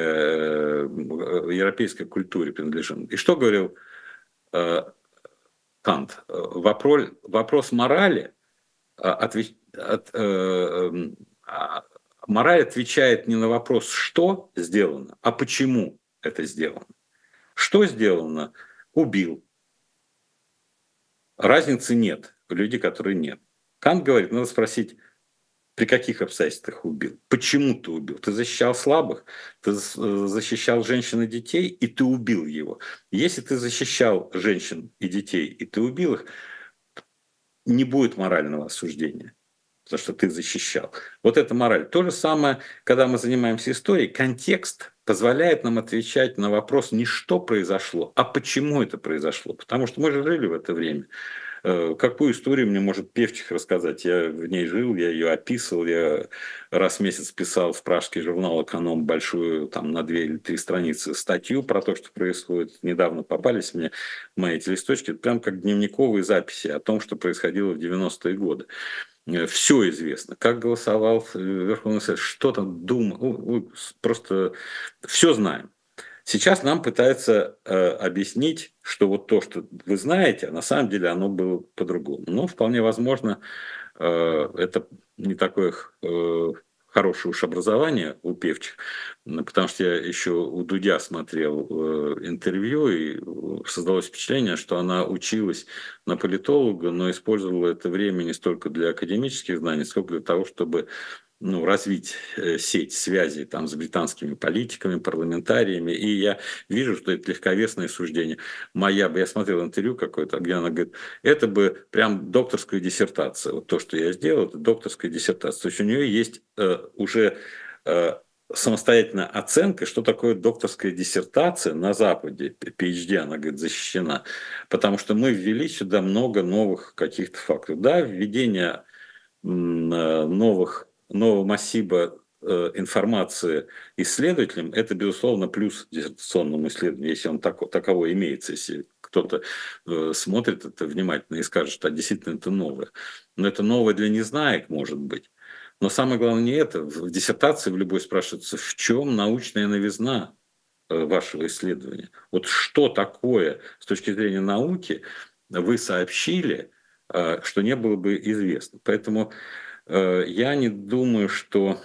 европейской культуре принадлежим. И что говорил э, Кант? Вопрос, вопрос морали а, отвеч... от, э, эм, а, мораль отвечает не на вопрос, что сделано, а почему это сделано. Что сделано? Убил. Разницы нет у людей, которые нет. Кант говорит, надо спросить, при каких обстоятельствах убил? Почему ты убил? Ты защищал слабых, ты защищал женщин и детей, и ты убил его. Если ты защищал женщин и детей, и ты убил их, не будет морального осуждения, за что ты защищал. Вот это мораль. То же самое, когда мы занимаемся историей, контекст позволяет нам отвечать на вопрос не что произошло, а почему это произошло. Потому что мы же жили в это время. Какую историю мне может Певчих рассказать? Я в ней жил, я ее описывал, я раз в месяц писал в пражский журнал «Эконом» большую, там, на две или три страницы статью про то, что происходит. Недавно попались мне мои эти листочки, прям как дневниковые записи о том, что происходило в девяностые годы. Все известно, как голосовал Верховный Совет, что там думал, просто все знаем. Сейчас нам пытаются э, объяснить, что вот то, что вы знаете, на самом деле оно было по-другому. Но вполне возможно, э, это не такое э, хорошее уж образование у Певчих, потому что я еще у Дудя смотрел э, интервью, и создалось впечатление, что она училась на политолога, но использовала это время не столько для академических знаний, сколько для того, чтобы ну, развить сеть связей там, с британскими политиками, парламентариями. И я вижу, что это легковесное суждение. Моя бы, я смотрел интервью какое-то, где она говорит, это бы прям докторская диссертация. Вот то, что я сделал, это докторская диссертация. То есть у нее есть э, уже э, самостоятельная оценка, что такое докторская диссертация на Западе, пи эйч ди, она, говорит, защищена. Потому что мы ввели сюда много новых каких-то фактов. Да, введение новых нового массива э, информации исследователям, это, безусловно, плюс диссертационному исследованию, если он так, таково имеется, если кто-то э, смотрит это внимательно и скажет, что действительно это новое. Но это новое для незнаек, может быть. Но самое главное не это. В диссертации в любой спрашивается, в чем научная новизна вашего исследования? Вот что такое с точки зрения науки вы сообщили, что не было бы известно. Поэтому я не думаю, что,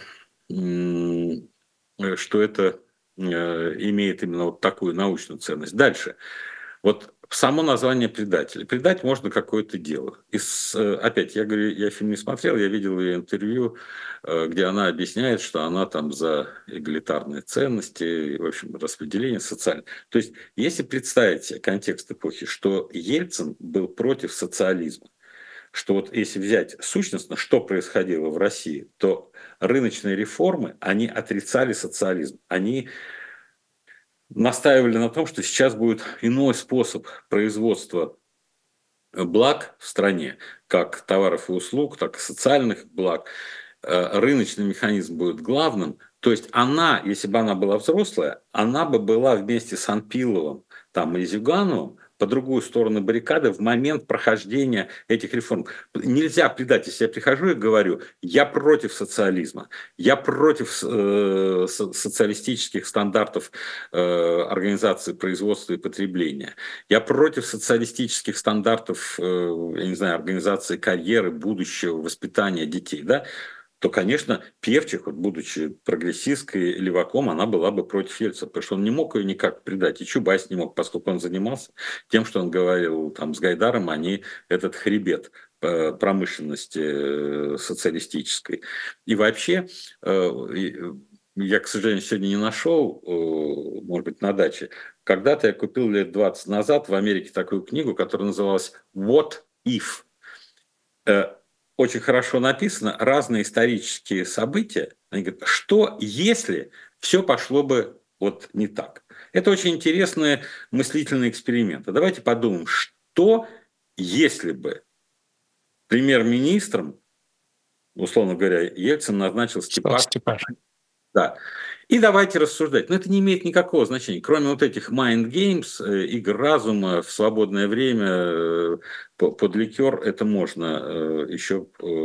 что это имеет именно вот такую научную ценность. Дальше. Вот само название предателя. Предать можно какое-то дело. И с, опять, я говорю, я фильм не смотрел, я видел ее интервью, где она объясняет, что она там за эгалитарные ценности, в общем, распределение социальное. То есть, если представить себе контекст эпохи, что Ельцин был против социализма, что вот если взять сущностно, что происходило в России, то рыночные реформы, они отрицали социализм. Они настаивали на том, что сейчас будет иной способ производства благ в стране, как товаров и услуг, так и социальных благ. Рыночный механизм будет главным. То есть она, если бы она была взрослая, она бы была вместе с Анпиловым там, и Зюгановым по другую сторону баррикады в момент прохождения этих реформ. Нельзя предать, если я прихожу и говорю, я против социализма, я против э, социалистических стандартов э, организации производства и потребления, я против социалистических стандартов, э, я не знаю, организации карьеры, будущего, воспитания детей, да, то, конечно, Певчих, вот, будучи прогрессисткой, леваком, она была бы против Ельцина, потому что он не мог ее никак предать, и Чубайс не мог, поскольку он занимался тем, что он говорил там, с Гайдаром, они этот хребет промышленности социалистической. И вообще, я, к сожалению, сегодня не нашел, может быть, на даче, когда-то я купил лет двадцать назад в Америке такую книгу, которая называлась «What if?». Очень хорошо написано, разные исторические события. Они говорят, что если все пошло бы вот не так? Это очень интересные мыслительные эксперименты. Давайте подумаем, что если бы премьер-министром, условно говоря, Ельцин назначил Степашина. Степашин. Да. И давайте рассуждать. Но это не имеет никакого значения. Кроме вот этих mind games, игр разума в свободное время под ликер, это можно еще...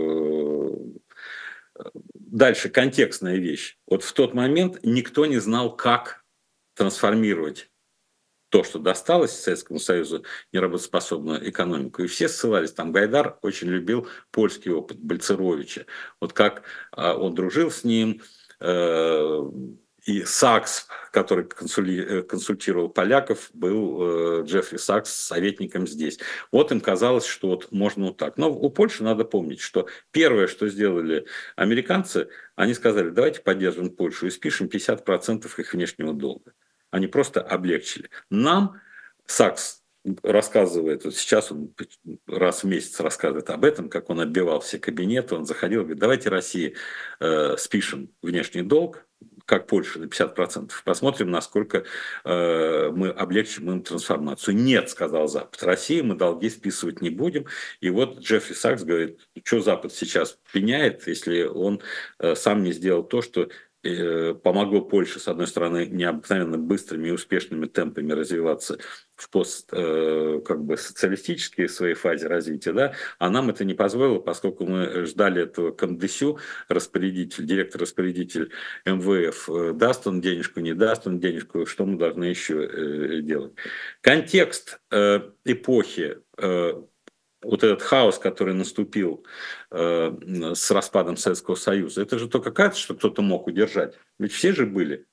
Дальше контекстная вещь. Вот в тот момент никто не знал, как трансформировать то, что досталось Советскому Союзу, неработоспособную экономику. И все ссылались. Там Гайдар очень любил польский опыт Бальцеровича. Вот как он дружил с ним, и Сакс, который консультировал поляков, был Джеффри Сакс советником здесь. Вот им казалось, что вот можно вот так. Но у Польши надо помнить, что первое, что сделали американцы, они сказали, давайте поддержим Польшу и спишем пятьдесят процентов их внешнего долга. Они просто облегчили. Нам Сакс рассказывает, вот сейчас он раз в месяц рассказывает об этом, как он отбивал все кабинеты, он заходил, говорит, давайте России э, спишем внешний долг, как Польша, на пятьдесят процентов. Посмотрим, насколько э, мы облегчим им трансформацию. Нет, сказал Запад. России мы долги списывать не будем. И вот Джеффри Сакс говорит, что Запад сейчас пеняет, если он э, сам не сделал то, что помогло Польше, с одной стороны, необыкновенно быстрыми и успешными темпами развиваться в пост, как бы, социалистической своей фазе развития, да, а нам это не позволило, поскольку мы ждали этого Кандысю, распорядитель, директор-распорядитель эм вэ эф, даст он денежку, не даст он денежку, что мы должны еще делать. Контекст эпохи, вот этот хаос, который наступил э, с распадом Советского Союза, это же только кажется, что кто-то мог удержать. Ведь все же были.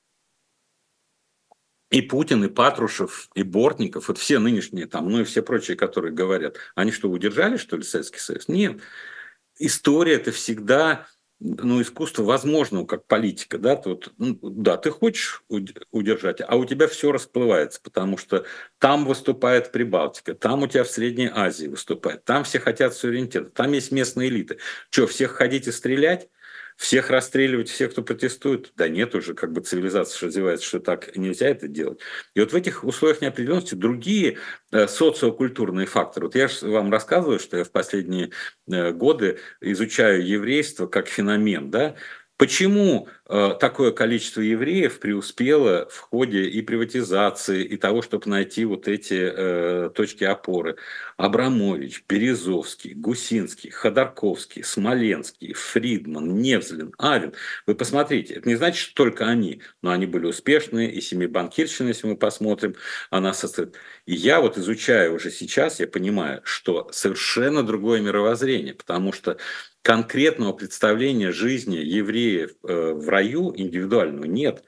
И Путин, и Патрушев, и Бортников, вот все нынешние там, ну и все прочие, которые говорят, они что, удержали, что ли, Советский Союз? Нет. История – это всегда... Ну, искусство возможного, как политика, да, ты, вот, ну, да, ты хочешь удержать, а у тебя все расплывается, потому что там выступает Прибалтика, там у тебя в Средней Азии выступает, там все хотят суверенитета, там есть местные элиты. Что, всех ходить и стрелять? Всех расстреливать, всех, кто протестует? Да нет, уже как бы цивилизация развивается, что так нельзя это делать. И вот в этих условиях неопределенности другие э, социокультурные факторы. Вот я же вам рассказываю, что я в последние э, годы изучаю еврейство как феномен, да? Почему э, такое количество евреев преуспело в ходе и приватизации, и того, чтобы найти вот эти э, точки опоры? Абрамович, Березовский, Гусинский, Ходорковский, Смоленский, Фридман, Невзлин, Авен. Вы посмотрите, это не значит, что только они, но они были успешные, и семибанкирщина, если мы посмотрим, она состоит. И я вот изучаю уже сейчас, я понимаю, что совершенно другое мировоззрение, потому что конкретного представления жизни евреев в раю индивидуального нет.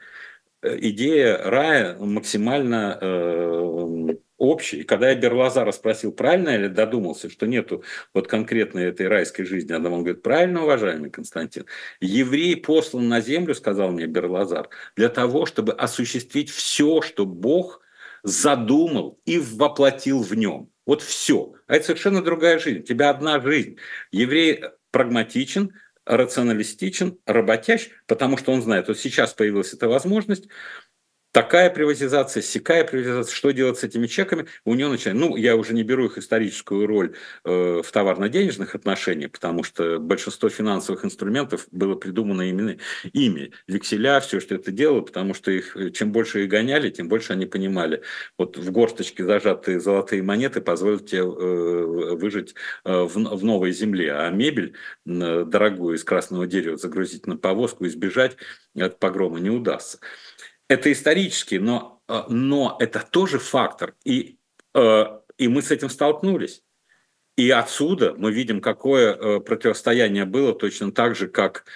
Идея рая максимально э, общая. И когда я Берлазара спросил, правильно я ли додумался, что нету вот конкретной этой райской жизни, а он говорит, правильно, уважаемый Константин, еврей послан на землю, сказал мне Берлазар, для того, чтобы осуществить все, что Бог задумал и воплотил в нем. Вот все. А это совершенно другая жизнь. У тебя одна жизнь. Еврей прагматичен, рационалистичен, работящ, потому что он знает, вот сейчас появилась эта возможность, такая приватизация, сякая приватизация, что делать с этими чеками, у него начинает, ну, я уже не беру их историческую роль э, в товарно-денежных отношениях, потому что большинство финансовых инструментов было придумано именно ими, векселя, все, что это делало, потому что их, чем больше их гоняли, тем больше они понимали, вот в горсточке зажатые золотые монеты позволят тебе э, выжить э, в, в новой земле, а мебель э, дорогую из красного дерева загрузить на повозку и сбежать от погрома не удастся. Это исторически, но, но это тоже фактор. И, и мы с этим столкнулись. И отсюда мы видим, какое противостояние было, точно так же, как,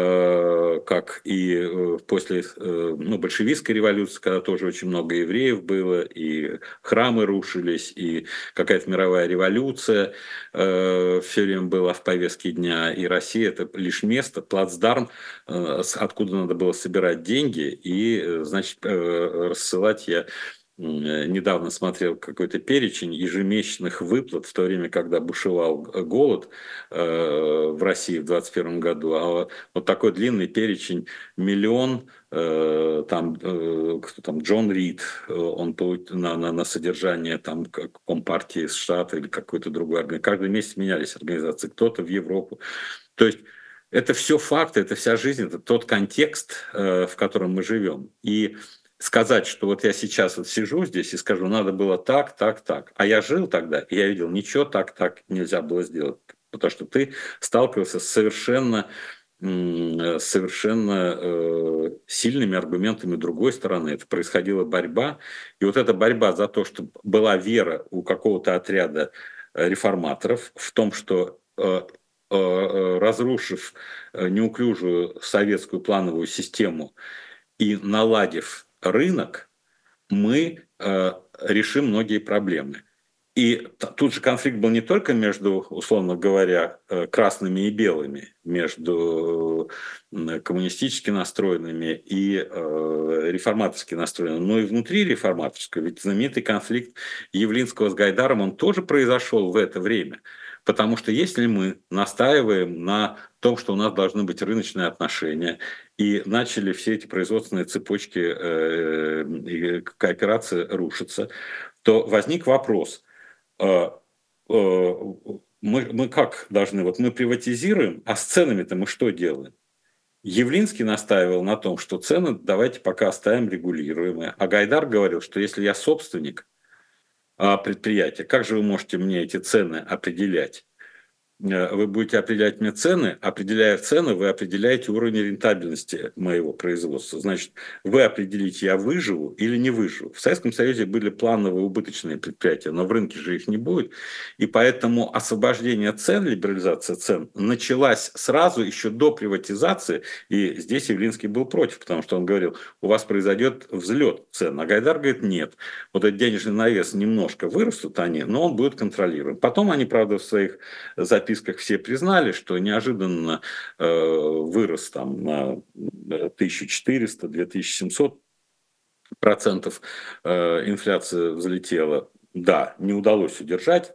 как и после ну, большевистской революции, когда тоже очень много евреев было, и храмы рушились, и какая-то мировая революция все время была в повестке дня. И Россия – это лишь место, плацдарм, откуда надо было собирать деньги и, значит, рассылать. Я недавно смотрел какой-то перечень ежемесячных выплат в то время, когда бушевал голод э, в России в двадцать первом году. А вот такой длинный перечень, миллион, э, там, э, кто там, Джон Рид, он на, на, на содержание там, Компартии США или какой-то другой организации. Каждый месяц менялись организации, кто-то в Европу. То есть это все факты, это вся жизнь, это тот контекст, э, в котором мы живем. И сказать, что вот я сейчас вот сижу здесь и скажу, надо было так, так, так. А я жил тогда, и я видел, ничего так, так нельзя было сделать. Потому что ты сталкивался с совершенно, совершенно э, сильными аргументами другой стороны. Это происходила борьба. И вот эта борьба за то, чтобы была вера у какого-то отряда реформаторов в том, что э, э, разрушив неуклюжую советскую плановую систему и наладив рынок, мы э, решим многие проблемы. И тут же конфликт был не только между, условно говоря, красными и белыми, между коммунистически настроенными и э, реформаторски настроенными, но и внутри реформаторского. Ведь знаменитый конфликт Явлинского с Гайдаром, он тоже произошел в это время. Потому что если мы настаиваем на том, что у нас должны быть рыночные отношения, и начали все эти производственные цепочки э, и кооперации рушиться, то возник вопрос, э, э, мы, мы как должны, вот мы приватизируем, а с ценами-то мы что делаем? Явлинский настаивал на том, что цены давайте пока оставим регулируемые, а Гайдар говорил, что если я собственник а, предприятия, как же вы можете мне эти цены определять? Вы будете определять мне цены, определяя цены, вы определяете уровень рентабельности моего производства. Значит, вы определите, я выживу или не выживу. В Советском Союзе были плановые убыточные предприятия, но в рынке же их не будет. И поэтому освобождение цен, либерализация цен началась сразу, еще до приватизации. И здесь Явлинский был против, потому что он говорил, у вас произойдет взлет цен. А Гайдар говорит, нет. Вот этот денежный навес немножко вырастут они, но он будет контролируем. Потом они, правда, в своих записках все признали, что неожиданно э, вырос там на тысячу четыреста - две тысячи семьсот процентов э, инфляция взлетела. Да, не удалось удержать,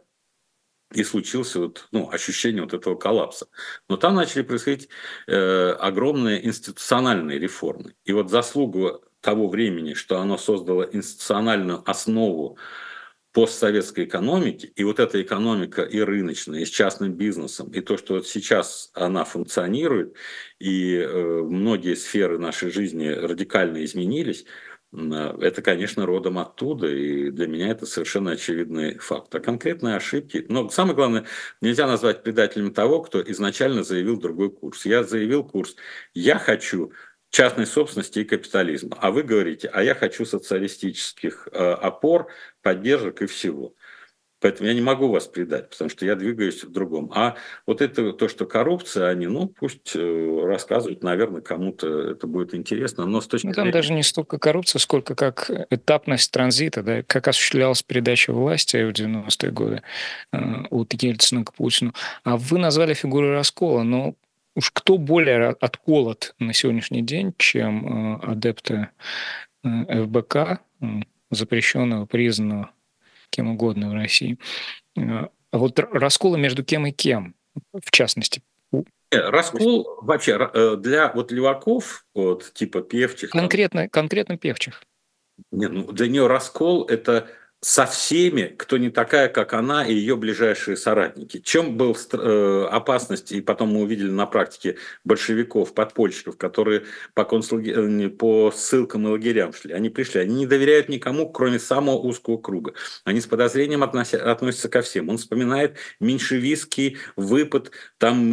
и случился вот, ну, ощущение вот этого коллапса. Но там начали происходить э, огромные институциональные реформы. И вот заслугу того времени, что оно создало институциональную основу постсоветской экономики, и вот эта экономика и рыночная, и с частным бизнесом, и то, что вот сейчас она функционирует, и э, многие сферы нашей жизни радикально изменились, э, это, конечно, родом оттуда, и для меня это совершенно очевидный факт. А конкретные ошибки, но самое главное, нельзя назвать предателем того, кто изначально заявил другой курс. Я заявил курс, я хочу частной собственности и капитализма. А вы говорите, а я хочу социалистических э, опор, поддержек и всего. Поэтому я не могу вас предать, потому что я двигаюсь в другом. А вот это то, что коррупция, они, ну, пусть э, рассказывают, наверное, кому-то это будет интересно, но с точки Ну, там зрения... даже не столько коррупция, сколько как этапность транзита, да, как осуществлялась передача власти в девяностые годы э, от Ельцина к Путину. А вы назвали фигуру раскола, но уж кто более отколот на сегодняшний день, чем э, адепты э, эф бэ ка, э, запрещенного, признанного кем угодно в России. Э, А вот р- расколы между кем и кем, в частности, у- Не, раскол вообще э, для вот леваков, вот типа певчих, там, конкретно, конкретно певчих. не, ну, для нее раскол – это со всеми, кто не такая, как она и ее ближайшие соратники. Чем был э, опасность, и потом мы увидели на практике большевиков, подпольщиков, которые по, концлаге... по ссылкам и лагерям шли. Они пришли, они не доверяют никому, кроме самого узкого круга. Они с подозрением относя... относятся ко всем. Он вспоминает меньшевистский выпад там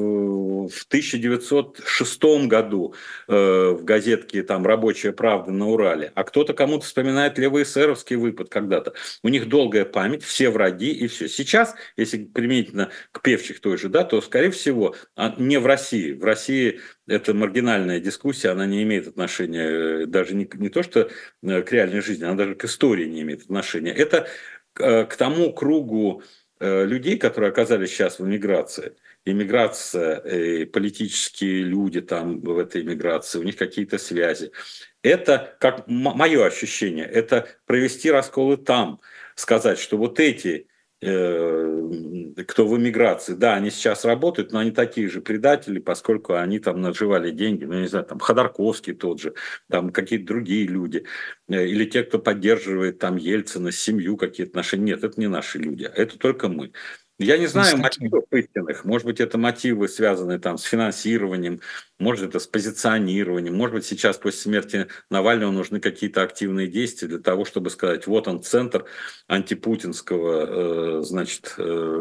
э, в тысяча девятьсот шестом году э, в газетке там «Рабочая правда» на Урале. А кто-то кому-то вспоминает левоэсеровский выпад когда-то. У них долгая память, все враги и все. Сейчас, если применительно к певчих той же, да, то, скорее всего, не в России. В России это маргинальная дискуссия, она не имеет отношения даже не, не то, что к реальной жизни, она даже к истории не имеет отношения. Это к, к тому кругу людей, которые оказались сейчас в эмиграции. Иммиграция, и политические люди там в этой иммиграции, у них какие-то связи. Это, как мое ощущение, это провести расколы там, сказать, что вот эти, э, кто в эмиграции, да, они сейчас работают, но они такие же предатели, поскольку они там наживали деньги, ну, не знаю, там Ходорковский тот же, там какие-то другие люди, или те, кто поддерживает там Ельцина, семью, какие отношения. Нет, это не наши люди, это только мы. Я не знаю Константин. мотивов истинных. Может быть, это мотивы, связанные там с финансированием, может, это с позиционированием. Может быть, сейчас после смерти Навального нужны какие-то активные действия для того, чтобы сказать, вот он, центр антипутинского, э, значит, э,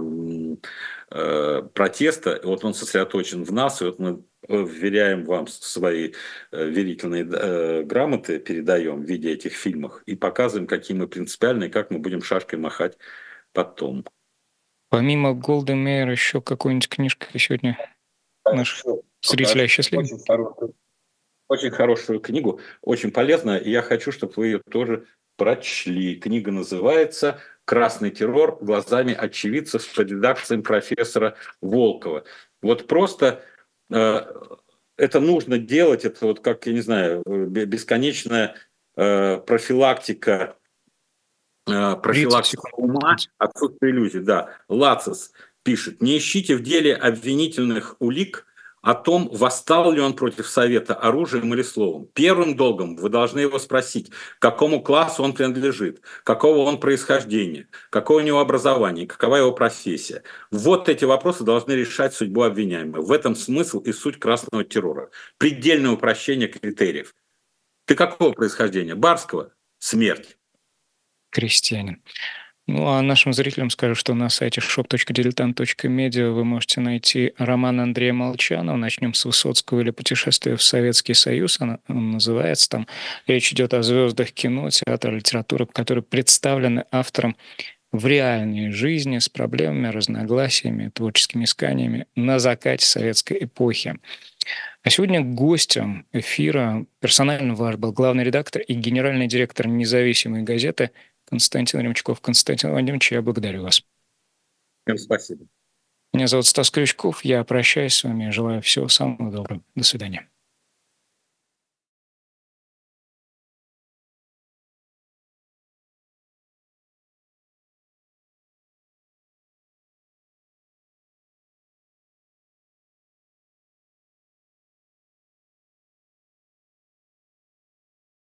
э, протеста. Вот он сосредоточен в нас, и вот мы вверяем вам свои верительные э, грамоты, передаем в виде этих фильмов и показываем, какие мы принципиальные, как мы будем шашкой махать потом. Помимо Голды Меир еще какую-нибудь книжку сегодня наших зрителей осчастливим? Очень хорошую, очень хорошую книгу, очень полезная, и я хочу, чтобы вы ее тоже прочли. Книга называется «Красный террор. Глазами очевидцев» под редакцией профессора Волкова. Вот просто э, это нужно делать, это вот как, я не знаю, бесконечная э, профилактика профилактика ума, отсутствие иллюзий, да. Лацис пишет, не ищите в деле обвинительных улик, о том, восстал ли он против Совета оружием или словом. Первым долгом вы должны его спросить, к какому классу он принадлежит, какого он происхождения, какое у него образование, какова его профессия. Вот эти вопросы должны решать судьбу обвиняемого. В этом смысл и суть красного террора. Предельное упрощение критериев. Ты какого происхождения? Барского? Смерть. Крестьянин. Ну, а нашим зрителям скажу, что на сайте shop точка diletant точка media вы можете найти роман Андрея Молчанова «Начнем с Высоцкого» или «Путешествие в Советский Союз». Он, он называется там. Речь идет о звездах кино, театра, литературы, которые представлены автором в реальной жизни с проблемами, разногласиями, творческими исканиями на закате советской эпохи. А сегодня гостем эфира персонально ваш был главный редактор и генеральный директор независимой газеты Константин Ремчков. Константин Владимирович, я благодарю вас. Всем спасибо. Меня зовут Стас Крючков. Я прощаюсь с вами. Желаю всего самого доброго. До свидания.